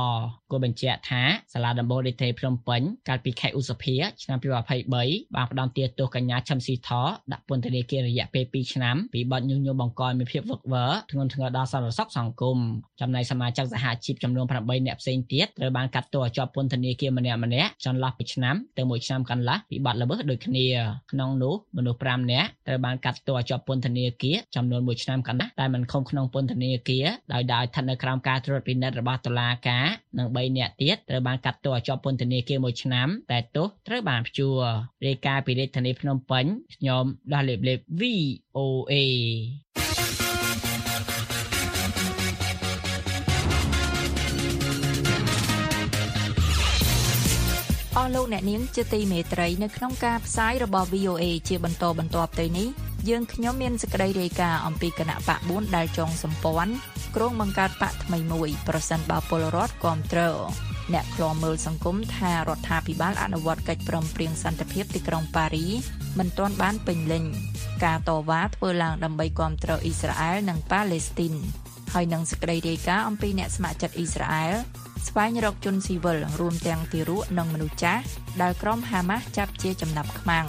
គូបញ្ជាក់ថាសាលាដំបូងរាជធានីភ្នំពេញកាលពីខែឧសភាឆ្នាំពីរពាន់ยี่สิบสามបានផ្តន្ទាទោសកញ្ញាឈឹមស៊ីថដាក់ពន្ធនាគាររយៈពេលពីរឆ្នាំពីបទញុះញង់បង្កឲ្យមានភាពវឹកវរធ្ងន់ធ្ងរដល់សន្តិសុខសង្គមចំណែកសមាជិកសហជីពចំនួនប្រាំបីនាក់ផ្សេងទៀតត្រូវបានកាត់ទោសជាប់ពន្ធនាគារម្នាក់ម្នាក់ចន្លោះពីឆ្នាំទៅមួយឆ្នាំកន្លះពីបទល្មើសដូចគ្នាក្នុងនោះមនុស្សប្រាំនាក់ត្រូវបានកាត់ទោសជាប់ពន្ធនាគារចំនួនមួយឆ្នាំកន្លះតែមិនឃុំក្នុងពន្ធនាគារដោយដោយស្ថិតនៅក្រោមការត្រួតពិនិត្យរបស់តុលាការនិងបីនាក់ទៀតត្រូវបានកាត់ទោសជាប់ពន្ធនាគារមួយឆ្នាំតែទោសត្រូវបានព្យួររាយការណ៍ពីរាជធានីភ្នំពេញខ្ញុំដោះលេបលេប វី អូ เอអស់លោកអ្នកនាងជាទីមេត្រីនៅក្នុងការផ្សាយរបស់ វី អូ เอ ជាបន្តបន្ទាប់ទៅនេះយើងខ្ញុំមានសេចក្តីរាយការណ៍អំពីគណៈបកបួនដែលចងសម្ព័ន្ធក្រុងបង្កើតបកថ្មីមួយប្រសិនបើពលរដ្ឋគាំទ្រអ្នកខ្លាំមើលសង្គមថារដ្ឋាភិបាលអនុវត្តកិច្ចព្រមព្រៀងសន្តិភាពទីក្រុងប៉ារីមិនទាន់បានពេញលេញការតវ៉ាធ្វើឡើងដើម្បីគាំទ្រអ៊ីស្រាអែលនិងប៉ាឡេស្ទីនហើយនឹងសេចក្តីរាយការណ៍អំពីអ្នកស្ម័គ្រចិត្តអ៊ីស្រាអែលស្វែងរកជនស៊ីវិលរួមទាំងទារកនិងមនុស្សចាស់ដែលក្រុមហាម៉ាស់ចាប់ជាចំណាប់ខ្មាំង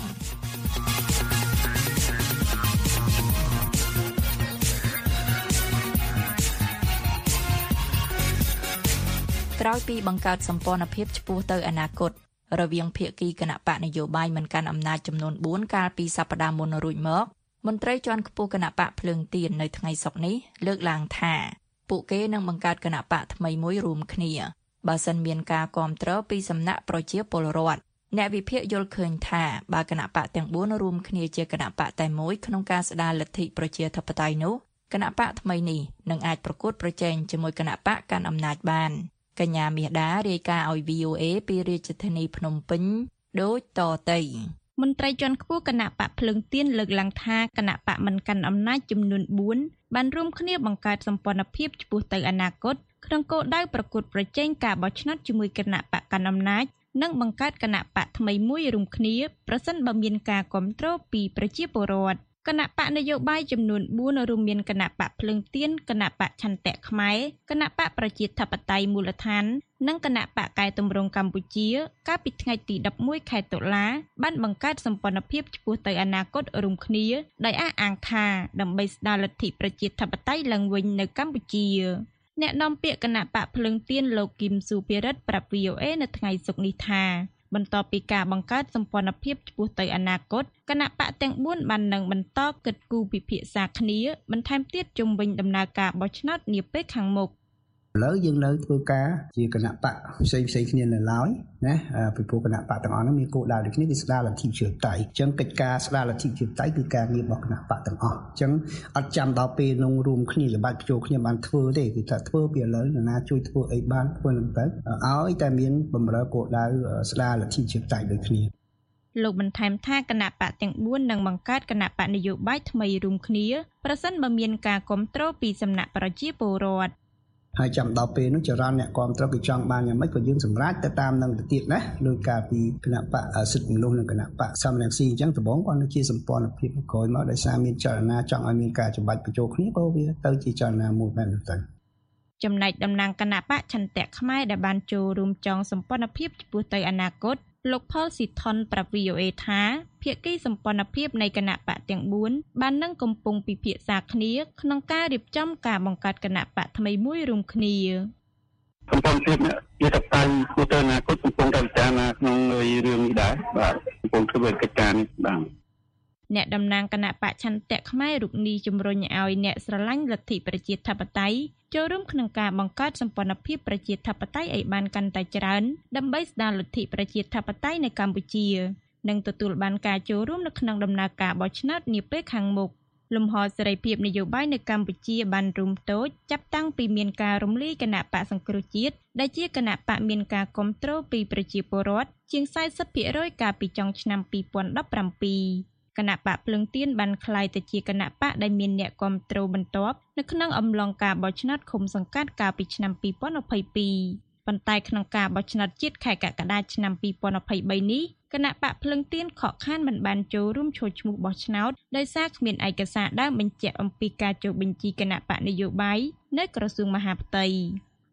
ក្រោយពីបង្កើតសម្ព័ន្ធភាពឆ្ពោះទៅអនាគតរវាងភាគីគណៈបកនយោបាយមិនកាន់អំណាចចំនួនបួនកាលពីសប្តាហ៍មុនរួចមកមន្ត្រីជាន់ខ្ពស់គណៈបកភ្លើងទៀននៅថ្ងៃសុក្រនេះលើកឡើងថាពួកគេនឹងបង្កើតគណៈបកថ្មីមួយរួមគ្នាបើសិនមានការគាំទ្រពីសំណាក់ប្រជាពលរដ្ឋអ្នកវិភាគយល់ឃើញថាបើគណៈបកទាំងបួនរួមគ្នាជាគណៈបកតែមួយក្នុងការស្ដារលទ្ធិប្រជាធិបតេយ្យនោះគណៈបកថ្មីនេះនឹងអាចប្រកួតប្រជែងជាមួយគណៈបកកាន់អំណាចបានកញ្ញាមាសដារាយការណ៍ឲ្យ វី អូ เอ ពីរាជធានីភ្នំពេញដូចតទៅមន្ត្រីជាន់ខ្ពស់គណៈបកភ្លើងទៀនលើកឡើងថាគណៈបកមិនកាន់អំណាចចំនួនបួនបានរួមគ្នាបង្កើតសម្ព័ន្ធភាពឆ្ពោះទៅអនាគតក្នុងគោលដៅប្រកួតប្រជែងការបោះឆ្នោតជាមួយគណៈបកកាន់អំណាចនិងបង្កើតគណៈបកថ្មីមួយរួមគ្នាប្រសិនបើមានការគ្រប់គ្រងពីប្រជាពលរដ្ឋគណៈបកនយោបាយចំនួនបួនរួមមានគណៈបកភ្លើងទៀនគណៈបកឆន្ទៈខ្មែរគណៈបកប្រជាធិបតេយ្យមូលដ្ឋាននិងគណៈបកកែតម្រង់កម្ពុជាកាលពីថ្ងៃទីដប់មួយខែតុលាបានបង្កើតសម្ព័ន្ធភាពឆ្ពោះទៅអនាគតរួមគ្នាដោយអះអាងថាដើម្បីស្ដារលទ្ធិប្រជាធិបតេយ្យឡើងវិញនៅកម្ពុជាអ្នកនាំពាក្យគណៈបកភ្លើងទៀនលោកគឹមសុភិរិទ្ធប្រាប់ វី អូ เอ នៅថ្ងៃសុក្រនេះថាបន្ទាប់ពីការបង្កើតសម្ព័ន្ធភាពឆ្ពោះទៅអនាគតគណៈបកទាំងបួនបាននឹងបន្តគិតគូរពិភាក្សាគ្នាបន្ថែមទៀតជុំវិញដំណើរការបោះឆ្នោតនាពេលខាងមុខឥឡូវយើងនៅធ្វើការជាគណៈបកផ្សេងផ្សេងគ្នានៅឡើយណាពីព្រោះគណៈបកទាំងអស់ហ្នឹងមានគោលដៅដូចគ្នាគឺស្ដារលទ្ធិប្រជាធិបតេយ្យអញ្ចឹងកិច្ចការស្ដារលទ្ធិប្រជាធិបតេយ្យគឺការងាររបស់គណៈបកទាំងអស់អញ្ចឹងអត់ចាំដល់ពេលនឹងរួមគ្នាច្បាច់បញ្ចូលគ្នាបានធ្វើទេគឺថាធ្វើពីឥឡូវនរណាជួយធ្វើអីបានធ្វើនឹងទៅឲ្យតែមានបម្រើគោលដៅស្ដារលទ្ធិប្រជាធិបតេយ្យដូចគ្នាលោកបន្ថែមថាគណៈបកទាំងបួននឹងបង្កើតគណៈបកនយោបាយថ្មីរួមគ្នាប្រសិនបើមានការគ្រប់គ្រងពីសំណាក់ប្រជាពលរដ្ឋហើយចាំដល់ពេលនោះចរន្តអ្នកគ្រប់គ្រងគឺចង់បានយ៉ាងម៉េចក៏យើងសម្រេចទៅតាមនឹងទៅទៀតណាដោយការពីគណៈបកសិទ្ធិមនុស្សនិងគណៈបកសមរង្ស៊ីអញ្ចឹងដំបូងគាត់នឹងជាសម្ព័ន្ធភាពក្រោយមកដោយសារមានចលនាចង់ឲ្យមានការចម្បាច់បញ្ចូលគ្នាក៏វាទៅជាចលនាមួយបែបនោះទៅចំណែកតំណាងគណៈបកឆន្ទៈខ្មែរដែលបានចូលរួមចងសម្ព័ន្ធភាពឆ្ពោះទៅអនាគតលោកផលស៊ីថនប្រាប់ វី អូ เอ ថាភាគីសម្ព័ន្ធភាពនៃគណៈបកទាំងបួនបាននឹងកំពុងពិភាក្សាគ្នាក្នុងការរៀបចំការបង្កើតគណៈបកថ្មីមួយរួមគ្នាសម្ព័ន្ធភាពនេះជាតបគូទៅអនាគតកំពុងតែពិចារណាក្នុងរឿងនេះដែរបាទកំពុងធ្វើកិច្ចការនេះបាទអ្នកតំណាងគណៈបកឆន្ទៈខ្មែររូបនេះជំរុញឲ្យអ្នកស្រឡាញ់លទ្ធិប្រជាធិបតេយ្យចូលរួមក្នុងការបង្កើតសម្ព័ន្ធភាពប្រជាធិបតេយ្យឲ្យបានកាន់តែច្រើនដើម្បីស្ដារលទ្ធិប្រជាធិបតេយ្យនៅកម្ពុជានិងទទួលបានការចូលរួមនៅក្នុងដំណើរការបោះឆ្នោតនាពេលខាងមុខលំហសេរីភាពនយោបាយនៅកម្ពុជាបានរួមតូចចាប់តាំងពីមានការរំលាយគណៈបកសង្គ្រោះជាតិដែលជាគណៈបកមានការគ្រប់គ្រងពីប្រជាពលរដ្ឋជាង สี่สิบភាគរយ កាលពីចុងឆ្នាំ ពីរពាន់ដប់ប្រាំពីរគណៈបកភ្លើងទៀនបានក្លាយទៅជាគណៈបកដែលមានអ្នកគាំទ្របន្ទាប់នៅក្នុងអំឡុងការបោះឆ្នោតឃុំសង្កាត់កាលពីឆ្នាំ ពីរពាន់ម្ភៃពីរ ប៉ុន្តែក្នុងការបោះឆ្នោតជាតិខែកក្កដាឆ្នាំ ពីរពាន់ម្ភៃបីនេះគណៈបកភ្លើងទៀនខកខានមិនបានចូលរួមចូលឈ្មោះបោះឆ្នោតដោយសារគ្មានឯកសារដើមបញ្ជាក់អំពីការចុះបញ្ជីគណៈបកនយោបាយនៅក្រសួងមហាផ្ទៃ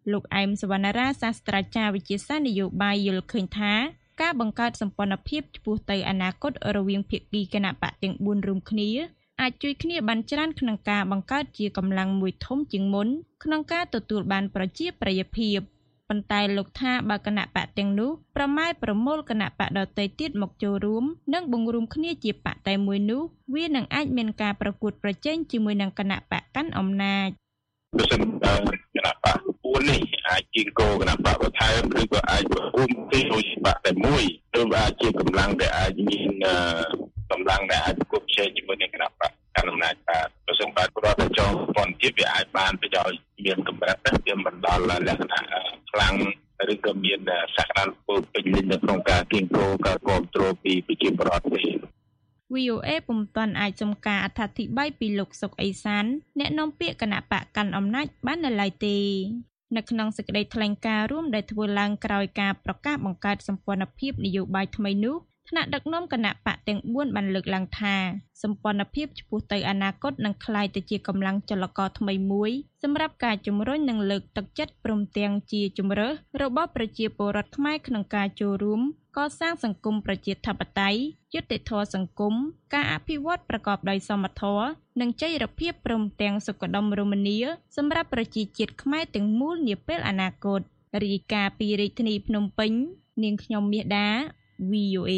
លោកអែមសវណ្ណារាសាស្ត្រាចារ្យវិទ្យាសាស្ត្រនយោបាយយល់ឃើញថាការបង្កើតសម្ព័ន្ធភាពឆ្ពោះទៅអនាគតរវាងភាគីគណបក្សទាំងបួនរួមគ្នាអាចជួយគ្នាបានច្រើនក្នុងការបង្កើតជាកម្លាំងមួយធំជាងមុនក្នុងការទទួលបានប្រជាប្រិយភាពប៉ុន្តែលោកថាបើគណបក្សទាំងនោះប្រម៉ែប្រមូលគណបក្សដទៃទៀតមកចូលរួមនិងបង្រួមគ្នាជាបក្សតែមួយនោះវានឹងអាចមានការប្រកួតប្រជែងជាមួយនឹងគណបក្សកាន់អំណាចបើសិនបើគណៈបកពួននេះអាចជាគោលគណៈបកបន្ថែមឬក៏អាចរួមគ្នាដូចបកតែមួយឬអាចជាកម្លាំងដែលអាចមានកម្លាំងដែលអាចប្រកបផ្សេងជាមួយនឹងគណៈបកកាន់អំណាចបាទបើសិនបើគាត់ទៅចងពន្ធទៀតវាអាចបានប្រយោជន៍មានកម្រិតវាមិនដល់លក្ខណៈខ្លាំងឬក៏មានសក្តានុពលពេញលេញនៅក្នុងការគៀងគោការគ្រប់គ្រងពីប្រជាពលរដ្ឋទេវី អូ เอ ពុំទាន់អាចសុំការអត្ថាធិប្បាយពីលោកសុកអេសានអ្នកនាំពាក្យគណៈបកកាន់អំណាចបាននៅឡើយទេនៅក្នុងសេចក្តីថ្លែងការណ៍រួមដែលធ្វើឡើងក្រោយការប្រកាសបង្កើតសម្ព័ន្ធភាពនយោបាយថ្មីនោះថ្នាក់ដឹកនាំគណៈបកទាំងបួនបានលើកឡើងថាសម្ព័ន្ធភាពឆ្ពោះទៅអនាគតនឹងក្លាយទៅជាកម្លាំងចលករថ្មីមួយសម្រាប់ការជំរុញនិងលើកទឹកចិត្តព្រមទាំងជាជំរើសរបស់ប្រជាពលរដ្ឋខ្មែរក្នុងការចូលរួមកសាងសង្គមប្រជាធិបតេយ្យយុត្តិធម៌សង្គមការអភិវឌ្ឍប្រកបដោយសមធម៌និងចីរភាពព្រមទាំងសុខដុមរមនាសម្រាប់ប្រជាជាតិខ្មែរទាំងមូលនាពេលអនាគតរាយការណ៍ពីរាជធានីភ្នំពេញនាងខ្ញុំមាសដា វី អូ เอ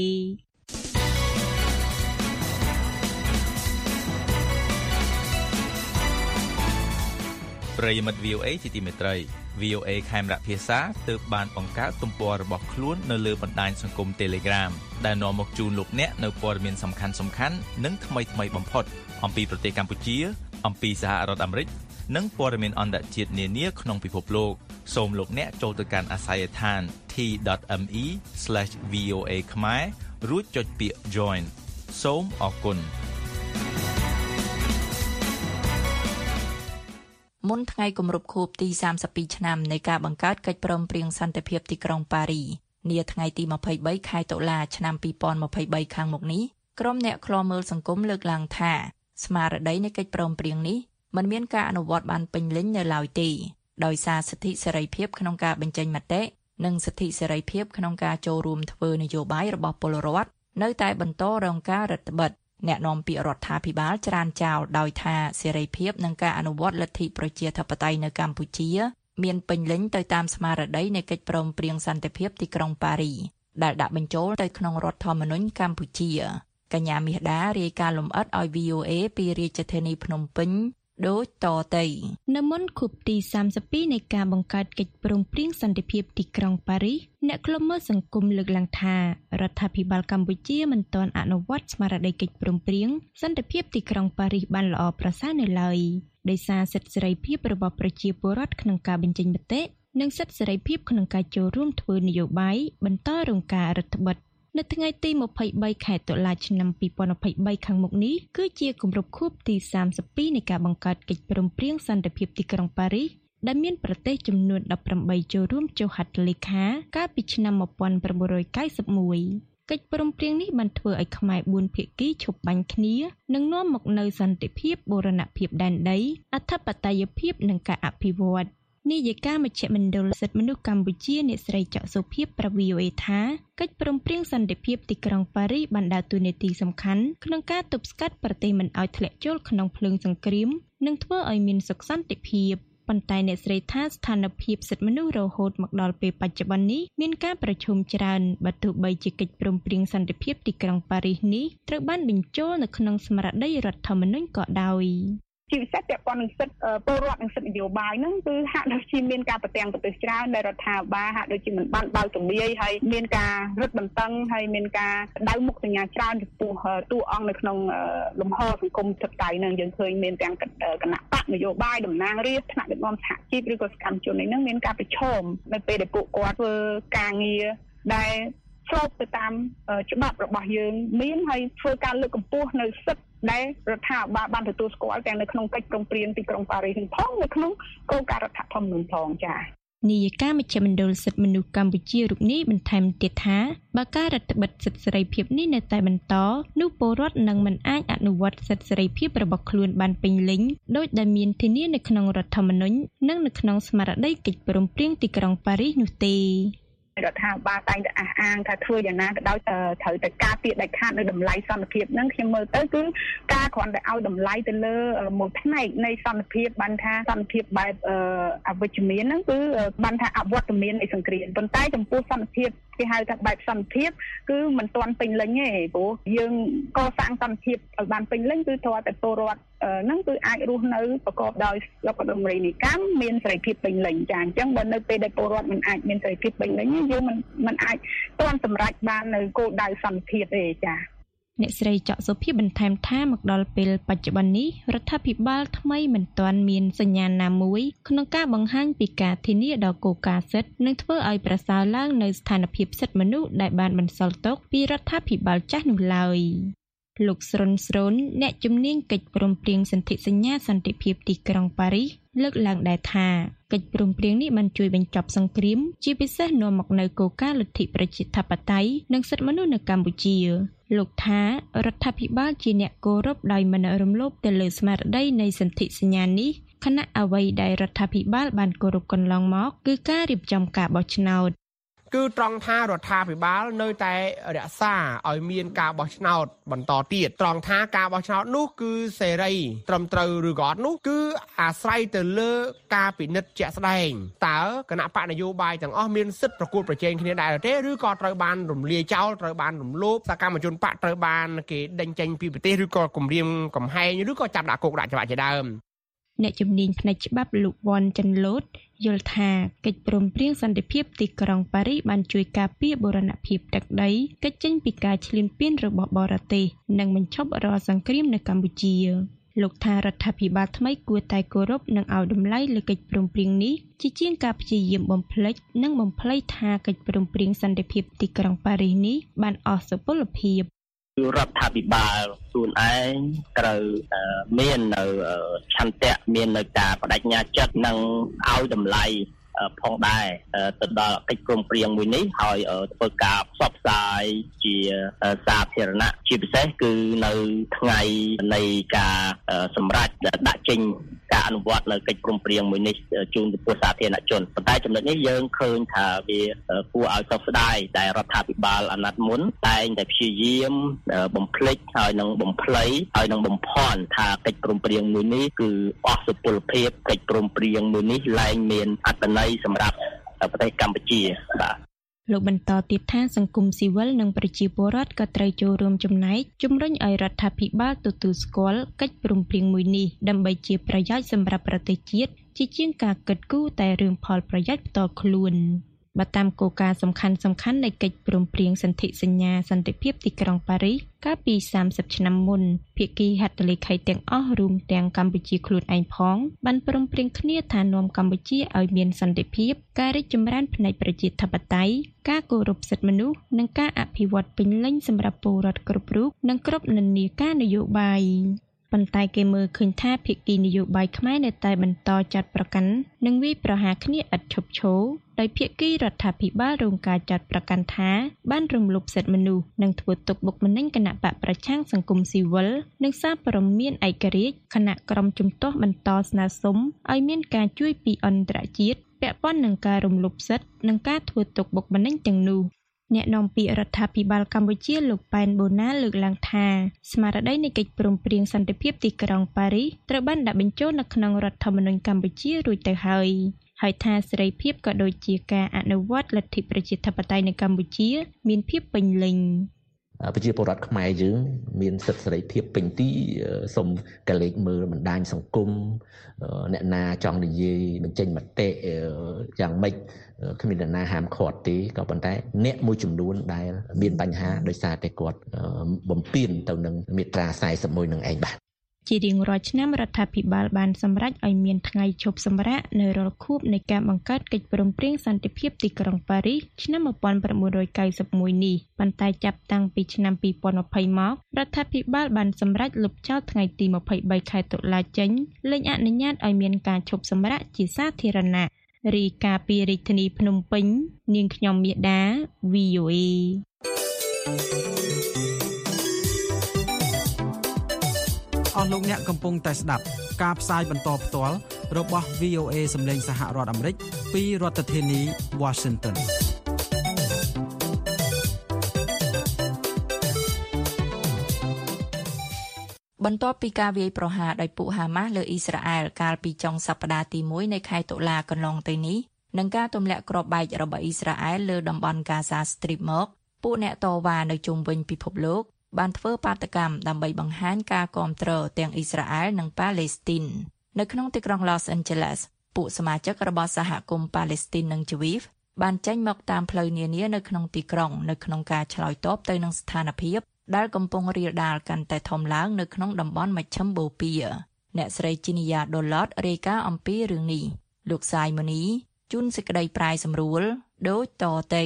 ប្រិយមិត្ត វី អូ เอ ជាទីមេត្រី វី អូ เอ ខេមរៈភាសាទើបបានបង្កើតទំព័ររបស់ខ្លួននៅលើបណ្ដាញសង្គម Telegram ដែលនាំមកជូនលោកអ្នកនៅព័ត៌មានសំខាន់ៗនិងថ្មីៗបំផុតអំពីប្រទេសកម្ពុជាអំពីសហរដ្ឋអាមេរិកនិងព័ត៌មានអន្តរជាតិនានាក្នុងពិភពលោកសូមលោកអ្នកចូលទៅកាន់អាសយដ្ឋាន ที ដត អេម អ៊ី ស្លេស វី អូ เอ ខ្មែររួចចុចពាក្យ Join សូមអរគុណមុនថ្ងៃគម្រប់ខួបទីសាមសិបពីរឆ្នាំនៃការបង្កើតកិច្ចព្រមព្រៀងសន្តិភាពទីក្រុងប៉ារីនាថ្ងៃទីម្ភៃបីខែតុលាឆ្នាំពីរពាន់ម្ភៃបីខាងមុខនេះក្រុមអ្នកឃ្លាំមើលសង្គមលើកឡើងថាស្មារតីនៃកិច្ចព្រមព្រៀងនេះមិនមានការអនុវត្តបានពេញលេញនៅឡើយទេដោយសារសិទ្ធិសេរីភាពក្នុងការបញ្ចេញមតិនិងសិទ្ធិសេរីភាពក្នុងការចូលរួមធ្វើនយោបាយរបស់ពលរដ្ឋនៅតែបន្តរងការរឹតបន្តឹងអ្នកនាំពាក្យរដ្ឋាភិបាលច្រានចោលដោយថាសេរីភាពនិងការអនុវត្តលទ្ធិប្រជាធិបតេយ្យនៅកម្ពុជាមានពេញលេញទៅតាមស្មារតីនៃកិច្ចព្រមព្រៀងសន្តិភាពទីក្រុងប៉ារីដែលដាក់បញ្ចូលទៅក្នុងរដ្ឋធម្មនុញ្ញកម្ពុជាកញ្ញាមាសដារាយការណ៍លម្អិតឲ្យ វី អូ เอ ពីរាជធានីភ្នំពេញដូចតទៅនៅមុនខួបទីសាមសិបពីរនៃការបង្កើតកិច្ចព្រមព្រៀងសន្តិភាពទីក្រុងប៉ារីសអ្នកឃ្លាំមើលសង្គមលើកឡើងថារដ្ឋាភិបាលកម្ពុជាមិនទាន់អនុវត្តស្មារតីកិច្ចព្រមព្រៀងសន្តិភាពទីក្រុងប៉ារីសបានល្អប្រសើរនៅឡើយដោយសារសិទ្ធិសេរីភាពរបស់ប្រជាពលរដ្ឋក្នុងការបញ្ចេញមតិនិងសិទ្ធិសេរីភាពក្នុងការចូលរួមធ្វើនយោបាយបន្តរងការរឹតបន្តឹងនៅថ្ងៃទីម្ភៃបីខែតុលាឆ្នាំពីរពាន់ម្ភៃបីខាងមុខនេះគឺជាគម្រប់ខួបទីសាមសិបពីរនៃការបង្កើតកិច្ចព្រមព្រៀងសន្តិភាពទីក្រុងប៉ារីសដែលមានប្រទេសចំនួនដប់ប្រាំបីចូលរួមចុះហត្ថលេខាកាលពីឆ្នាំmột nghìn chín trăm chín mươi mốtកិច្ចព្រមព្រៀងនេះបានធ្វើឲ្យខ្មែរបួនភាគីឈប់បាញ់គ្នានិងនាំមកនូវសន្តិភាពបូរណភាពដែនដីអធិបតេយ្យភាពនិងការអភិវឌ្ឍនាយិកាមជ្ឈមណ្ឌលសិទ្ធិមនុស្សកម្ពុជាអ្នកស្រីច័ក្សសុភាពប្រាប់ វី អូ เอ ថាកិច្ចព្រមព្រៀងសន្តិភាពទីក្រុងប៉ារីសបានដើរតួនាទីសំខាន់ក្នុងការទប់ស្កាត់ប្រទេសមិនឲ្យធ្លាក់ចូលក្នុងភ្លើងសង្គ្រាមនិងធ្វើឲ្យមានសុខសន្តិភាពប៉ុន្តែអ្នកស្រីថាស្ថានភាពសិទ្ធិមនុស្សរហូតមកដល់ពេលបច្ចុប្បន្ននេះមានការប្រឈមច្រើនបើទោះបីជាកិច្ចព្រមព្រៀងសន្តិភាពទីក្រុងប៉ារីសនេះត្រូវបានបញ្ចូលនៅក្នុងស្មារតីរដ្ឋធម្មនុញ្ញក៏ដោយជាពិសេសពាក់ព័ន្ធនឹងសិទ្ធិពលរដ្ឋនិងសិទ្ធិនយោបាយហ្នឹងគឺហាក់ដូចជាមានការប្រទាំងប្រទេសច្រើនដែលរដ្ឋាភិបាលហាក់ដូចជាមិនបានបើកទំនាយហើយមានការរឹតបន្តឹងហើយមានការដៅមុខសញ្ញាច្រើនចំពោះតួអង្គនៅក្នុងលំហសង្គមធិបតេយ្យហ្នឹងយើងឃើញមានទាំងគណៈបកនយោបាយតំណាងរាស្ត្រថ្នាក់ដឹកនាំសហជីពឬក៏សកម្មជនហ្នឹងមានការប្រឈមនៅពេលដែលពួកគាត់ធ្វើការងារដែលស្របទៅតាមច្បាប់របស់យើងមានហើយធ្វើការលើកកម្ពស់នៅសិទ្ធិដែលរដ្ឋាភិបាលបានទទួលស្គាល់ទាំងនៅក្នុងកិច្ចព្រមព្រៀងទីក្រុងប៉ារីសផងនៅក្នុងគោលការណ៍រដ្ឋធម្មនុញ្ញផងចា៎នាយិកាមជ្ឈមណ្ឌលសិទ្ធិមនុស្សកម្ពុជារូបនេះបន្ថែមទៀតថាបើការរដ្ឋបិទសិទ្ធិសេរីភាពនេះនៅតែបន្តនោះពលរដ្ឋនឹងមិនអាចអនុវត្តសិទ្ធិសេរីភាពរបស់ខ្លួនបានពេញលេញដោយដែលមានធានានៅក្នុងរដ្ឋធម្មនុញ្ញនិងនៅក្នុងស្មារតីកិច្ចព្រមព្រៀងទីក្រុងប៉ារីសនោះទេរដ្ឋាភិបាលតែងតែអះអាងថាធ្វើយ៉ាងណាក៏ដោយត្រូវតែការពារដាច់ខាតនៅតម្លៃសន្តិភាពហ្នឹងខ្ញុំមើលទៅគឺការគ្រាន់តែឲ្យតម្លៃទៅលើមួយផ្នែកនៃសន្តិភាពបានថាសន្តិភាពបែបអវិជ្ជមានហ្នឹងគឺបានថាអវត្តមាននៃសង្គ្រាមប៉ុន្តែចំពោះសន្តិភាពគេហៅថាបែបសន្តិភាពគឺមិនទាន់ពេញលេញទេព្រោះយើងកសាងសន្តិភាពឲ្យបានពេញលេញគឺត្រូវតែពលរដ្ឋហ្នឹងគឺអាចរស់នៅប្រកបដោយសុខដុមរមណីកម្មមានសេរីភាពពេញលេញចាអញ្ចឹងបើនៅពេលដែលពលរដ្ឋមិនអាចមានសេរីភាពពេញលេញយើងមិនមិនអាចទាន់សម្រេចបាននៅគោលដៅសន្តិភាពទេចាអ្នកស្រីច័កសុភីបន្ថែមថាមកដល់ពេលបច្ចុប្បន្ននេះរដ្ឋាភិបាលថ្មីមិនទាន់មានសញ្ញាណាមួយក្នុងការបង្ហាញពីការធានាដល់គោលការណ៍សិទ្ធិនិងធ្វើឲ្យប្រសើរឡើងនៅស្ថានភាពសិទ្ធិមនុស្សដែលបានបន្សល់ទុកពីរដ្ឋាភិបាលចាស់នោះឡើយលោកស្រុនស្រូនអ្នកជំនាញកិច្ចព្រមព្រៀងសន្ធិសញ្ញាសន្តិភាពទីក្រុងប៉ារីសលើកឡើងដែរថាកិច្ចព្រមព្រៀងនេះបានជួយបញ្ចប់សង្គ្រាមជាពិសេសនាំមកនូវគោលការណ៍លទ្ធិប្រជាធិបតេយ្យនិងសិទ្ធិមនុស្សនៅកម្ពុជាលោកថារដ្ឋាភិបាលជាអ្នកគោរពដោយមិនរំលោភទៅលើស្មារតីនៃសន្ធិសញ្ញានេះខណៈអ្វីដែលរដ្ឋាភិបាលបានគោរពកន្លងមកគឺការរៀបចំការបោះឆ្នោតគឺត្រង់ថារដ្ឋាភិបាលនៅតែរក្សាឲ្យមានការបោះឆ្នោតបន្តទៀតត្រង់ថាការបោះឆ្នោតនោះគឺសេរីត្រឹមត្រូវឬក៏អត់នោះគឺអាស្រ័យទៅលើការពិនិត្យជាក់ស្ដែងតើគណៈបកនយោបាយទាំងអស់មានសិទ្ធិប្រកួតប្រជែងគ្នាដែរទេឬក៏ត្រូវបានរំលាយចោលត្រូវបានរំលោភសកម្មជនបកត្រូវបានគេដេញចេញពីប្រទេសឬក៏គំរាមកំហែងឬក៏ចាប់ដាក់គុកដាក់ច្បាប់ជាដើមអ្នកជំនាញផ្នែកច្បាប់លោកវ៉ាន់ចិនលូតយល់ថាកិច្ចព្រមព្រៀងសន្តិភាពទីក្រុងប៉ារីសបានជួយការពារបូរណភាពទឹកដីកិច្ចចេញពីការឈ្លានពានរបស់បរទេសនិងបញ្ឈប់រាល់សង្គ្រាមនៅកម្ពុជាលោកថារដ្ឋាភិបាលថ្មីគួរតែគោរពនិងឲ្យតម្លៃលើកិច្ចព្រមព្រៀងនេះជាជាងការព្យាយាមបំភ្លេចនិងបំភ្លៃថាកិច្ចព្រមព្រៀងសន្តិភាពទីក្រុងប៉ារីសនេះបានអស់សុពលភាពរដ្ឋាភិបាលខ្លួនឯងត្រូវមាននៅឆន្ទៈមាននៅការបដិញ្ញាចិត្តនិងឲ្យតម្លៃផងដែរទៅដល់កិច្ចព្រមព្រៀងមួយនេះហើយធ្វើការផ្សព្វផ្សាយជាសាធារណៈជាពិសេសគឺនៅថ្ងៃនៃការសម្រេចដាក់ចេញការអនុវត្តនៅកិច្ចព្រមព្រៀងមួយនេះជូនទៅពលសាធារណជនប៉ុន្តែចំណុចនេះយើងឃើញថាវាគួរឲ្យសោកស្ដាយដែលរដ្ឋាភិបាលអាណត្តិមុនតែងតែព្យាយាមបំភ្លេចហើយនឹងបំភ្លៃហើយនឹងបំភាន់ថាកិច្ចព្រមព្រៀងមួយនេះគឺអស់សុពលភាពកិច្ចព្រមព្រៀងមួយនេះលែងមានអត្ថន័យសម្រាប់ប្រទេសកម្ពុជាបាទលោកបន្តទៀតថាសង្គមស៊ីវិលនិងប្រជាពលរដ្ឋក៏ត្រូវចូលរួមចំណែកជំរុញឲ្យរដ្ឋាភិបាលទទួលស្គាល់កិច្ចព្រមព្រៀងមួយនេះដើម្បីជាប្រយោជន៍សម្រាប់ប្រទេសជាតិជាជាងការគិតគូរតែរឿងផលប្រយោជន៍ផ្ទាល់ខ្លួនបើតាមគោលការណ៍សំខាន់សំខាន់នៃកិច្ចព្រមព្រៀងសន្ធិសញ្ញាសន្តិភាពទីក្រុងប៉ារីសកាលពីសាមសិបឆ្នាំមុនភាគីហត្ថលេខីទាំងអស់រួមទាំងកម្ពុជាខ្លួនឯងផងបានព្រមព្រៀងគ្នាថានាំកម្ពុជាឲ្យមានសន្តិភាពការរីកចម្រើនផ្នែកប្រជាធិបតេយ្យការគោរពសិទ្ធិមនុស្សនិងការអភិវឌ្ឍពេញលេញសម្រាប់ពលរដ្ឋគ្រប់រូបនិងគ្រប់និន្នាការនយោបាយប៉ុន្តែគេមើលឃើញថាភាគីនយោបាយខ្មែរនៅតែបន្តចាត់ប្រកាន់និងវាយប្រហារគ្នាឥតឈប់ឈរដោយភាគីរដ្ឋាភិបាលរងការចាត់ប្រកាន់ថាបានរំលោភសិទ្ធិមនុស្សនិងធ្វើទុកបុកម្នេញគណៈបកប្រឆាំងសង្គមស៊ីវិលនិងសារព័ត៌មានឯករាជ្យគណៈក្រុមជំទាស់បន្តស្នើសុំឲ្យមានការជួយពីអន្តរជាតិពាក់ព័ន្ធនឹងការរំលោភសិទ្ធិនិងការធ្វើទុកបុកម្នេញទាំងនោះអ្នកនាំពាក្យរដ្ឋាភិបាលកម្ពុជាលោកប៉ែនបូណាលើកឡើងថាស្មារតីនៃកិច្ចព្រមព្រៀងសន្តិភាពទីក្រុងប៉ារីសត្រូវបានដាក់បញ្ចូលនៅក្នុងរដ្ឋធម្មនុញ្ញកម្ពុជារួចទៅហើយហើយថាសេរីភាពក៏ដូចជាការអនុវត្តលទ្ធិប្រជាធិបតេយ្យនៅកម្ពុជាមានភាពពេញលេញប្រជាពលរដ្ឋខ្មែរយើងមានសិទ្ធិសេរីភាពពេញទីសូមកលេចមើលបណ្ដាញសង្គមអ្នកណាចង់និយាយបញ្ចេញមតិយ៉ាងម៉េចគ្មានអ្នកណាហាមឃាត់ទេក៏ប៉ុន្តែអ្នកមួយចំនួនដែលមានបញ្ហាដោយសារតែគាត់បំពានទៅនឹងមាត្រាสี่สิบเอ็ดនឹងឯងបាទជារៀងរាល់ឆ្នាំរដ្ឋាភិបាលបានសម្រេចឲ្យមានថ្ងៃឈប់សម្រាកនៅរាល់ខួបនៃការបង្កើតកិច្ចព្រមព្រៀងសន្តិភាពទីក្រុងប៉ារីសឆ្នាំmột nghìn chín trăm chín mươi mốtនេះប៉ុន្តែចាប់តាំងពីឆ្នាំhai không hai khôngមករដ្ឋាភិបាលបានសម្រេចលុបចោលថ្ងៃទីยี่สิบสามខែតុលាចេញលែងអនុញ្ញាតឲ្យមានការឈប់សម្រាកជាសាធារណៈរីកាពីរាជធានីភ្នំពេញនាងខ្ញុំមាសដា វី អូ អេអស់លោកអ្នកកំពុងតែស្ដាប់ការផ្សាយបន្តផ្ទាល់របស់ វី អូ អេ សម្លេងសហរដ្ឋអាមេរិកពីរដ្ឋធានី Washington បន្ទាប់ពីការវាយប្រហារដោយពួកហាម៉ាស់លើអ៊ីស្រាអែលកាលពីចុងសប្តាហ៍ទីមួយនៃខែតុលាកន្លងទៅនេះនិងការទម្លាក់គ្រាប់បែករបស់អ៊ីស្រាអែលលើតំបន់ Gaza Strip មកពួកអ្នកតវ៉ានៅជុំវិញពិភពលោកបានធ្វើបាតកម្មដើម្បីបង្ហាញការគាំទ្រទាំងអ៊ីស្រាអែលនិងប៉ាឡេស្ទីននៅក្នុងទីក្រុង Los Angeles ពួកសមាជិករបស់សហគមន៍ប៉ាឡេស្ទីននិងជីវីវបានចេញមកតាមផ្លូវនានានៅក្នុងទីក្រុងនៅក្នុងការឆ្លើយតបទៅនឹងស្ថានភាពដែលកំពុងរាលដាលកាន់តែធំឡើងនៅក្នុងតំបន់មជ្ឈិមបូព៌ាអ្នកស្រីជីនីយ៉ាដូឡតរាយការណ៍អំពីរឿងនេះលោកសាយម៉ូនីជូនសេចក្តីប្រាយសម្រួលដូចតទៅ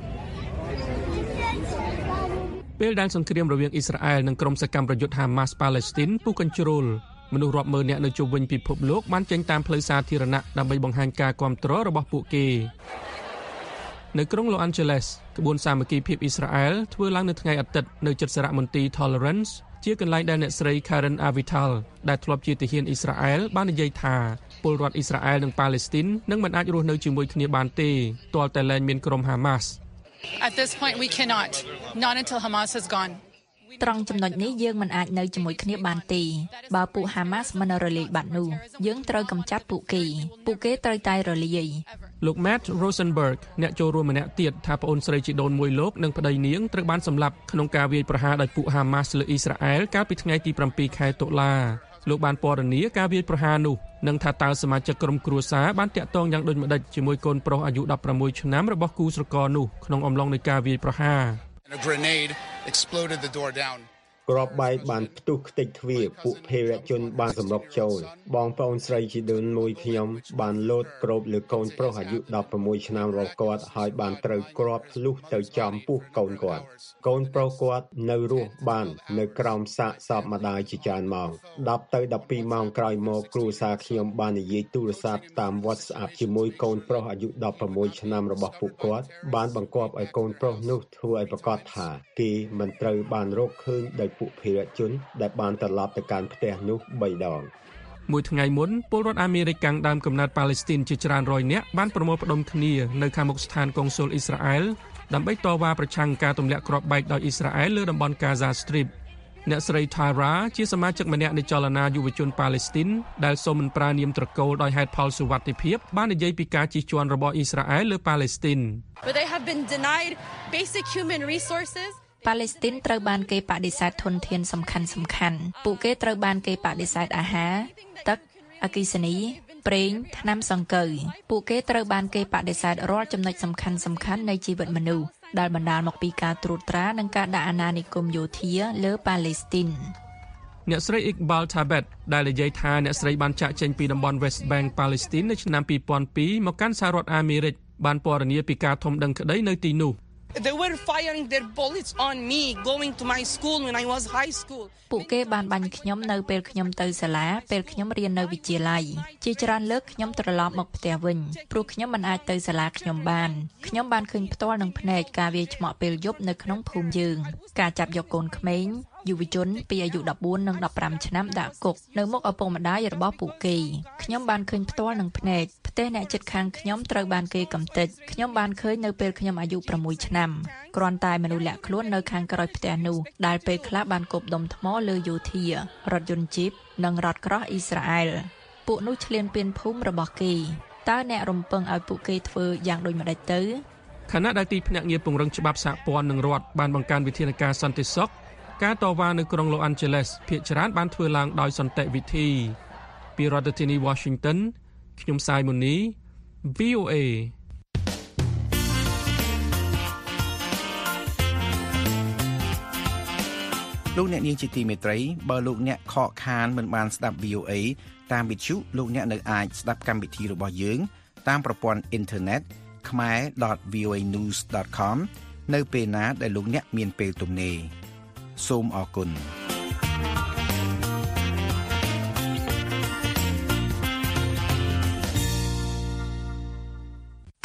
ពេលដែលសង្គ្រាមរវាងអ៊ីស្រាអែលនិងក្រុមសកម្មប្រយុទ្ធហាម៉ាស់ប៉ាឡេស្ទីនពុះកញ្ជ្រោលមនុស្សរាប់ម៉ឺននាក់នៅជុំវិញពិភពលោកបានចេញតាមផ្លូវសាធារណៈដើម្បីបង្ហាញការគាំទ្ររបស់ពួកគេនៅក្រុង Los Angeles ក្បួនសាមគ្គីភាពអ៊ីស្រាអែលធ្វើឡើងនៅថ្ងៃអាទិត្យនៅជិតសារមន្ទីរ Tolerance ជាកន្លែងដែលអ្នកស្រី Karen Avital ដែលធ្លាប់ជាទាហានអ៊ីស្រាអែលបាននិយាយថាពលរដ្ឋអ៊ីស្រាអែលនិងប៉ាឡេស្ទីននឹងមិនអាចរស់នៅជាមួយគ្នាបានទេទាល់តែលែងមានក្រុម Hamas At this point we cannot not until Hamas has gone ត្រង់ចំណុចនេះយើងមិនអាចនៅជាមួយគ្នាបានទេបើពួក Hamas មិនរលាយបាត់នោះយើងត្រូវកម្ចាត់ពួកគេពួកគេត្រូវតែរលាយលោក Matt Rosenberg អ្នកចូលរួមម្នាក់ទៀតថាប្អូនស្រីជីដូនមួយលោកនិងប្តីនាងត្រូវបានសម្លាប់ក្នុងការវាយប្រហារដោយពួក Hamas លើអ៊ីស្រាអែលកាលពីថ្ងៃទីប្រាំពីរខែតុលាលោកបានពណ៌នាការវាយប្រហារនោះនិងថាតើសមាជិកក្រុមគ្រួសារបានតាក់ទងយ៉ាងដូចម្តេចជាមួយកូនប្រុសអាយុដប់ប្រាំមួយឆ្នាំរបស់គូស្រករនោះក្នុងអំឡុងនៃការវាយប្រហារ A grenade exploded the door down. គ្រាប់បែកបានផ្ទុះខ្ទេចទ្វារពួកភេរវជនបានសម្រុកចូលបងប្អូនស្រីជីដូនមួយខ្ញុំបានលោតគ្របលើកូនប្រុសអាយុដប់ប្រាំមួយឆ្នាំរបស់គាត់ហើយបានត្រូវគ្រាប់ធ្លុះទៅចំពោះកូនគាត់កូនប្រុសគាត់នៅរស់បាននៅក្រោមសាកសពម្ដាយជាច្រើនម៉ោងដប់ទៅដប់ពីរម៉ោងក្រោយមកគ្រួសារខ្ញុំបាននិយាយទូរស័ព្ទតាម WhatsApp ជាមួយកូនប្រុសអាយុដប់ប្រាំមួយឆ្នាំរបស់ពួកគាត់បានបង្គាប់ឲ្យកូនប្រុសនោះធ្វើឲ្យប្រកាសថាគេមិនត្រូវបានរកឃើញដោយពួកភេរវជនដែលបានត្រឡប់ទៅកាន់ផ្ទះនោះបីដងមួយថ្ងៃមុនពលរដ្ឋអាមេរិកកាំងដើមកំណើតប៉ាឡេស្ទីនជាច្រើនរយនាក់បានប្រមូលផ្ដុំគ្នានៅខាងមុខស្ថានកុងស៊ុលអ៊ីស្រាអែលដើម្បីតវ៉ាប្រឆាំងការទម្លាក់គ្រាប់បែកដោយអ៊ីស្រាអែលលើតំបន់ Gaza Strip អ្នកស្រី Tara ជាសមាជិកម្នាក់នៃចលនាយុវជនប៉ាឡេស្ទីនដែលសូមមិនប្រើនាមត្រកូលដោយហេតុផលសុវត្ថិភាពបាននិយាយពីការជិះជាន់របស់អ៊ីស្រាអែលលើប៉ាឡេស្ទីន But they have been denied basic human resources ប៉ាឡេស្ទីនត្រូវបានគេបដិសេធធនធានសំខាន់សំខាន់ពួកគេត្រូវបានគេបដិសេធអាហារទឹកអគ្គិសនីប្រេងថ្នាំសង្កូវពួកគេត្រូវបានគេបដិសេធរាល់ចំណុចសំខាន់សំខាន់នៃជីវិតមនុស្សដែលបណ្ដាលមកពីការត្រួតត្រានិងការដាក់អាណានិគមយោធាលើប៉ាឡេស្ទីនអ្នកស្រី Iqbal Thabet ដែលនិយាយថាអ្នកស្រីបានចាក់ចេញពីតំបន់ West Bank ប៉ាឡេស្ទីននៅឆ្នាំពីរពាន់ពីរមកកាន់សហរដ្ឋអាមេរិកបានពណ៌នាពីការធំដឹងក្តីនៅទីនោះ They were firing their bullets on me going to my school when I was high school ពួកគេបានបាញ់ខ្ញុំនៅពេលខ្ញុំទៅសាលាពេលខ្ញុំរៀននៅវិទ្យាល័យជាច្រើនលើកខ្ញុំត្រឡប់មកផ្ទះវិញព្រោះខ្ញុំមិនអាចទៅសាលាខ្ញុំបានខ្ញុំបានឃើញផ្ទាល់នឹងភ្នែកការវាយឆ្មក់ពេលយប់នៅក្នុងភូមិយើងការចាប់យកកូនក្មេងយុវជនពីអាយុដប់បួននិងដប់ប្រាំឆ្នាំដាក់គុកនៅមុខឪពុកម្ដាយរបស់ពួកគេខ្ញុំបានឃើញផ្ទាល់នឹងភ្នែកផ្ទះអ្នកជិតខាងខ្ញុំត្រូវបានគេកំទេចខ្ញុំបានឃើញនៅពេលខ្ញុំអាយុប្រាំមួយឆ្នាំគ្រាន់តែមនុស្សលាក់ខ្លួននៅខាងក្រោយផ្ទះនោះដែលពេលខ្លះបានគប់ដុំថ្មលើយោធារថយន្តជីបនិងរថក្រោះអ៊ីស្រាអែលពួកនោះឈ្លានពានភូមិរបស់គេតើអ្នករំពឹងឲ្យពួកគេធ្វើយ៉ាងដូចម្តេចទៅខណៈដែលទីភ្នាក់ងារពង្រឹងច្បាប់សហព័ន្ធនិងរដ្ឋបានបង្កើនវិធានការសន្តិសុខការតវ៉ានៅក្រុង Los Angeles ភាគច្រើនបានធ្វើឡើងដោយសន្តិវិធីពីរដ្ឋធានី Washington ខ្ញុំសាយម៉ូនី វី អូ អេលោកអ្នកនាងជាទីមេត្រីបើលោកអ្នកខកខានមិនបានស្ដាប់ វី អូ អេ តាមវិទ្យុលោកអ្នកនៅអាចស្ដាប់កម្មវិធីរបស់យើងតាមប្រព័ន្ធអ៊ីនធឺណិត khmer dot v o a news dot com នៅពេលណាដែលលោកអ្នកមានពេលទំនេរសូមអរគុណ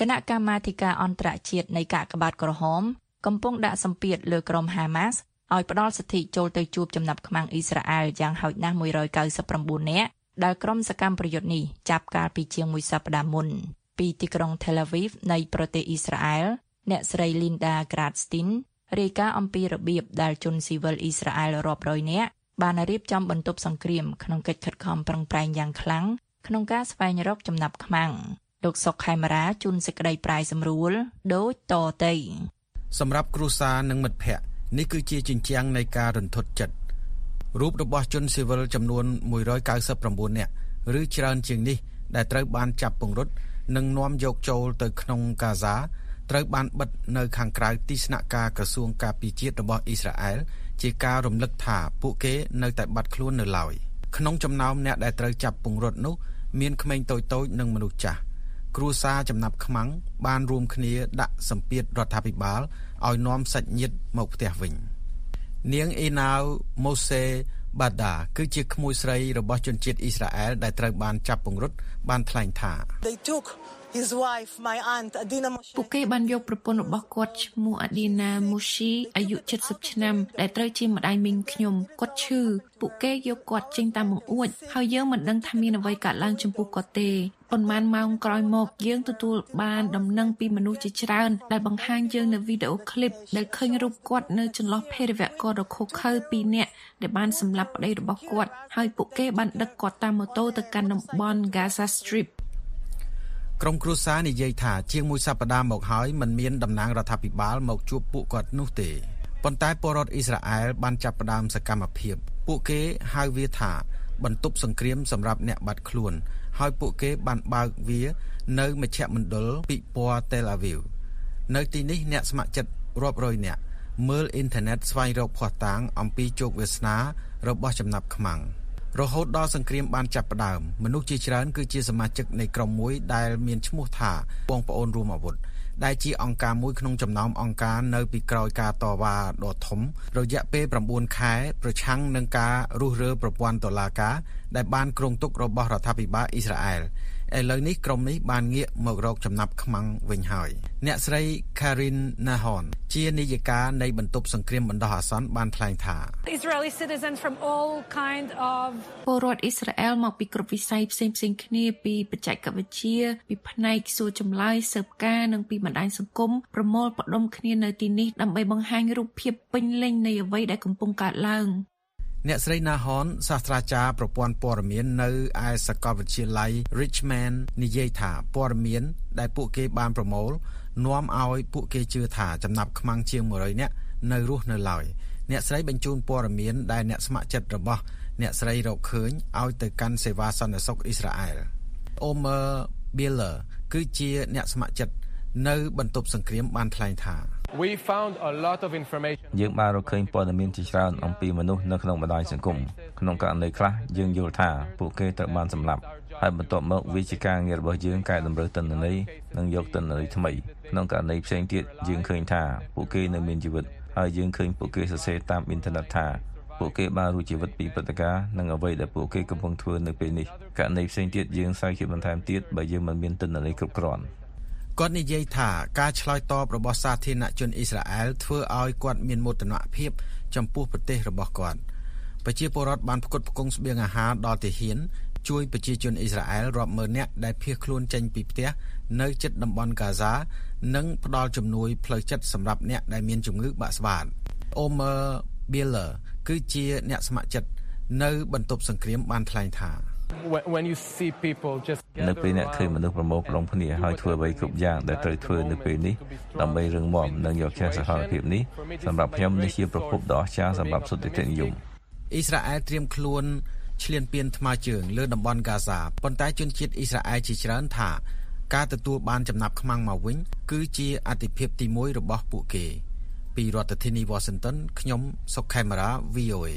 ណៈកម្មាធិការអន្តរជាតិនៃកាកបាទក្រហមកំពុងដាក់សម្ពាធលើក្រុម Hamas ឲ្យផ្ដល់សិទ្ធិចូលទៅជួបចំណាប់ខ្មាំងអ៊ីស្រាអែលយ៉ាងហោចណាស់មួយរយ九十九នាក់ដែលក្រុមសកម្មប្រយុទ្ធនេះចាប់កាលពីជាងមួយសប្តាហ៍មុនពីទីក្រុង Tel Aviv នៃប្រទេសអ៊ីស្រាអែលអ្នកស្រី Linda Gradstein រាយការណ៍អំពីរបៀបដែលជនស៊ីវិលអ៊ីស្រាអែលរាប់រយនាក់បានរៀបចំបន្ទប់សង្គ្រាមក្នុងកិច្ចខិតខំប្រឹងប្រែងយ៉ាងខ្លាំងក្នុងការស្វែងរកចំណាប់ខ្មាំងលោកសុកខេមរាជួនសេចក្តីប្រាយសម្រួលដូចតទៅសម្រាប់គ្រួសារនិងមិត្តភ័ក្តិនេះគឺជាជញ្ជាំងនៃការរន្ធត់ចិត្តរូបរបស់ជនស៊ីវិលចំនួនមួយរយ九十九នាក់ឬច្រើនជាងនេះដែលត្រូវបានចាប់ពង្រត់និងនាំយកចូលទៅក្នុងកាហ្សាត្រូវបានបិទនៅខាងក្រៅទីស្នាក់ការក្រសួងការពារជាតិរបស់អ៊ីស្រាអែលជាការរំលឹកថាពួកគេនៅតែបាត់ខ្លួននៅឡើយក្នុងចំណោមអ្នកដែលត្រូវចាប់ពង្រត់នោះមានក្មេងតូចៗនិងមនុស្សចាស់គ្រួសារចំណាប់ខ្មាំងបានរួមគ្នាដាក់សម្ពាធរដ្ឋាភិបាលឲ្យនាំសាច់ញាតិមកផ្ទះវិញនាងអេណាវម៉ូសេបាដាគឺជាក្មួយស្រីរបស់ជនជាតិអ៊ីស្រាអែលដែលត្រូវបានចាប់ពង្រត់បានថ្លែងថា They took his wife my aunt Adina Moshi ពួកគេបានយកប្រពន្ធរបស់គាត់ឈ្មោះ Adina Moshi អាយុ七十ឆ្នាំដែលត្រូវជាម្ដាយមីងខ្ញុំគាត់ឈឺពួកគេយកគាត់ចេញតាមបង្អួចហើយយើងមិនដឹងថាមានអ្វីកើតឡើងចំពោះគាត់ទេប៉ុន្មានម៉ោងក្រោយមកយើងទទួលបានដំណឹងពីមនុស្សជាច្រើនដែលបង្ហាញយើងនៅវីដេអូឃ្លីបដែលឃើញរូបគាត់នៅចន្លោះភេរវករដ៏ខុសខើពីរនាក់ដែលបានសម្លាប់ប្តីរបស់គាត់ហើយពួកគេបានដឹកគាត់តាមម៉ូតូទៅកាន់តំបន់ Gaza Strip ក្រុមគ្រួសារនិយាយថាជាងមួយសប្តាហ៍មកហើយមិនមានតំណាងរដ្ឋាភិបាលមកជួបពួកគាត់នោះទេប៉ុន្តែពលរដ្ឋអ៊ីស្រាអែលបានចាប់ផ្ដើមសកម្មភាពពួកគេហៅវាថាបន្ទប់សង្គ្រាមសម្រាប់អ្នកបាត់ខ្លួនហើយពួកគេបានបើកវានៅមជ្ឈមណ្ឌលពិព័រណ៍ Tel Aviv នៅទីនេះអ្នកស្ម័គ្រចិត្តរាប់រយនាក់មើលអ៊ីនធឺណិតស្វែងរកភស្តុតាងអំពីជោគវាសនារបស់ចំណាប់ខ្មាំងរហូតដល់សង្គ្រាមបានចាប់ផ្ដើមមនុស្សជាច្រើនគឺជាសមាជិកនៃក្រុមមួយដែលមានឈ្មោះថាបងប្អូនរួមអាវុធដែលជាអង្គការមួយក្នុងចំណោមអង្គការនៅពីក្រោយការតវ៉ាដ៏ធំរយៈពេល9ខែប្រឆាំងនឹងការរុះរើប្រព័ន្ធតុលាការដែលបានគ្រោងទុករបស់រដ្ឋាភិបាលអ៊ីស្រាអែលឥឡូវនេះក្រុមនេះបានងាកមករកចំណាប់ខ្មាំងវិញហើយអ្នកស្រី Karin Nahon ជានាយិកានៃបន្ទប់សង្គ្រាមបណ្ដោះអាសន្នបានថ្លែងថា Israeli citizens from all kind of ពលរដ្ឋអ៊ីស្រាអែលមកពីគ្រប់វិស័យផ្សេងៗគ្នាពីបច្ចេកវិទ្យាពីផ្នែកសួរចម្លើយស៊ើបការនិងពីបណ្ដាញសង្គមប្រមូលផ្ដុំគ្នានៅទីនេះដើម្បីបង្ហាញរូបភាពពេញលេញនៃអ្វីដែលកំពុងកើតឡើងអ្នកស្រីណាហនសាស្ត្រាចារ្យប្រព័ន្ធព័ត៌មាននៅឯសាកលវិទ្យាល័យ Richmond និយាយថាព័ត៌មានដែលពួកគេបានប្រមូលនាំឲ្យពួកគេជឿថាចំណាប់ខ្មាំងជាង100នាក់នៅរស់នៅឡើយអ្នកស្រីបញ្ជូនព័ត៌មានដែលអ្នកស្ម័គ្រចិត្តរបស់អ្នកស្រីរកឃើញឲ្យទៅកាន់សេវាសន្តិសុខអ៊ីស្រាអែល Omer Bieler គឺជាអ្នកស្ម័គ្រចិត្តនៅបន្ទប់សង្គ្រាមបានថ្លែងថា We found a lot of information យើងបានរកឃើញព័ត៌មានជាច្រើនអំពីមនុស្សនៅក្នុងបណ្ដាញសង្គមក្នុងករណីខ្លះយើងយល់ថាពួកគេត្រូវបានសម្លាប់ហើយបន្ទាប់មកវាជាការងាររបស់យើងកែតម្រូវទិន្នន័យនិងយកទិន្នន័យថ្មីក្នុងករណីផ្សេងទៀតយើងឃើញថាពួកគេនៅមានជីវិតហើយយើងឃើញពួកគេសរសេរតាមអ៊ីនធឺណិតថាពួកគេបានរួចជីវិតពីព្រឹត្តិការណ៍និងអ្វីដែលពួកគេកំពុងធ្វើនៅពេលនេះករណីផ្សេងទៀតយើងសើជាបន្ថែមទៀតបើយើងមិនមានទិន្នន័យគ្រប់គ្រាន់គាត់និយាយថាការឆ្លើយតបរបស់សាធារណជនអ៊ីស្រាអែលធ្វើឲ្យគាត់មានមោទនភាពចំពោះប្រទេសរបស់គាត់ប្រជាពលរដ្ឋបានផ្គត់ផ្គង់ស្បៀងអាហារដល់ទាហានជួយប្រជាជនអ៊ីស្រាអែលរាប់ម៉ឺននាក់ដែលភៀសខ្លួនចេញពីផ្ទះនៅជិតតំបន់កាហ្សានិងផ្ដល់ជំនួយផ្លូវចិត្តសម្រាប់អ្នកដែលមានជំងឺបាក់ស្បាត Omer Bieler គឺជាអ្នកស្ម័គ្រចិត្តនៅបន្ទប់សង្គ្រាមបានថ្លែងថា When you see people just នៅពេលអ្នកឃើញមនុស្សប្រមូលផ្ដុំគ្នាហើយធ្វើអ្វីគ្រប់យ៉ាងដែលត្រូវធ្វើនៅពេលនេះដើម្បីរឹងមាំនិងយកឈ្នះសហនភាពនេះសម្រាប់ខ្ញុំនេះជាប្រភពដ៏អស្ចារ្យសម្រាប់សុទ្ធិនិយមអ៊ីស្រាអែលត្រៀមខ្លួនឈ្លានពានថ្មើរជើងលើតំបន់កាហ្សាប៉ុន្តែជនជាតិអ៊ីស្រាអែលជាច្រើនថាការទទួលបានចំណាប់ខ្មាំងមកវិញគឺជាអាទិភាពទីមួយរបស់ពួកគេពីរដ្ឋធានី Washington ខ្ញុំសុកខេមរា វី អូ เอ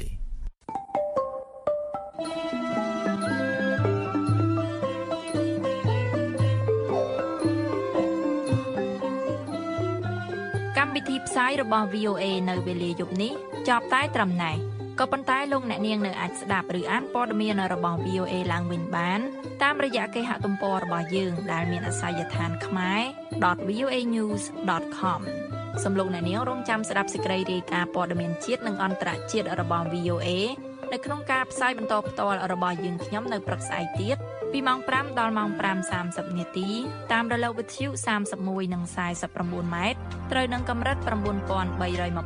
កម្មវិធីផ្សាយរបស់ វី អូ เอ នៅវេលាយប់នេះចប់តែត្រឹមណេះក៏ប៉ុន្តែលោកអ្នកនាងនៅអាចស្ដាប់ឬអានព័ត៌មានរបស់ វី អូ เอ ឡើងវិញបានតាមរយៈគេហទំព័ររបស់យើងដែលមានអាសយដ្ឋាន ខ្មែរ ដត វី អូ เอ ញូស ដត ខម សំឡេងអ្នកនាងរងចាំស្ដាប់សេចក្តីរាយការណ៍ព័ត៌មានជាតិនិងអន្តរជាតិរបស់ វី អូ เอ នៅក្នុងការផ្សាយបន្តផ្ទាល់របស់យើងខ្ញុំនៅព្រឹកស្អែកទៀតពីម៉ោងប្រាំដល់ម៉ោងប្រាំសាមសិបនាទីតាមរលកវិទ្យុសាមសិបមួយនិងខ្សែសិបប្រាំបួនម៉ែត្រត្រូវនឹងកម្រិត៩,៣២០ ៥,៩១៥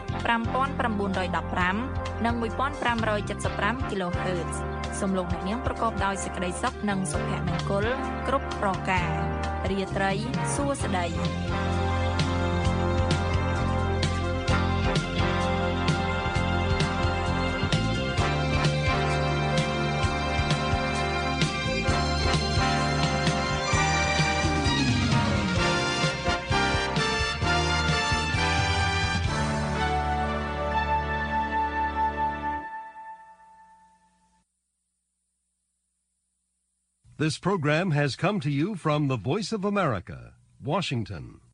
និងមួយពាន់ប្រាំរយเจ็ดสิบห้า kHz សំឡេងអ្នកនាងប្រកបដោយសេចក្តីសុខនិងសុភមង្គលគ្រប់ប្រការរាត្រីសួស្តី This program has come to you from the Voice of America, Washington.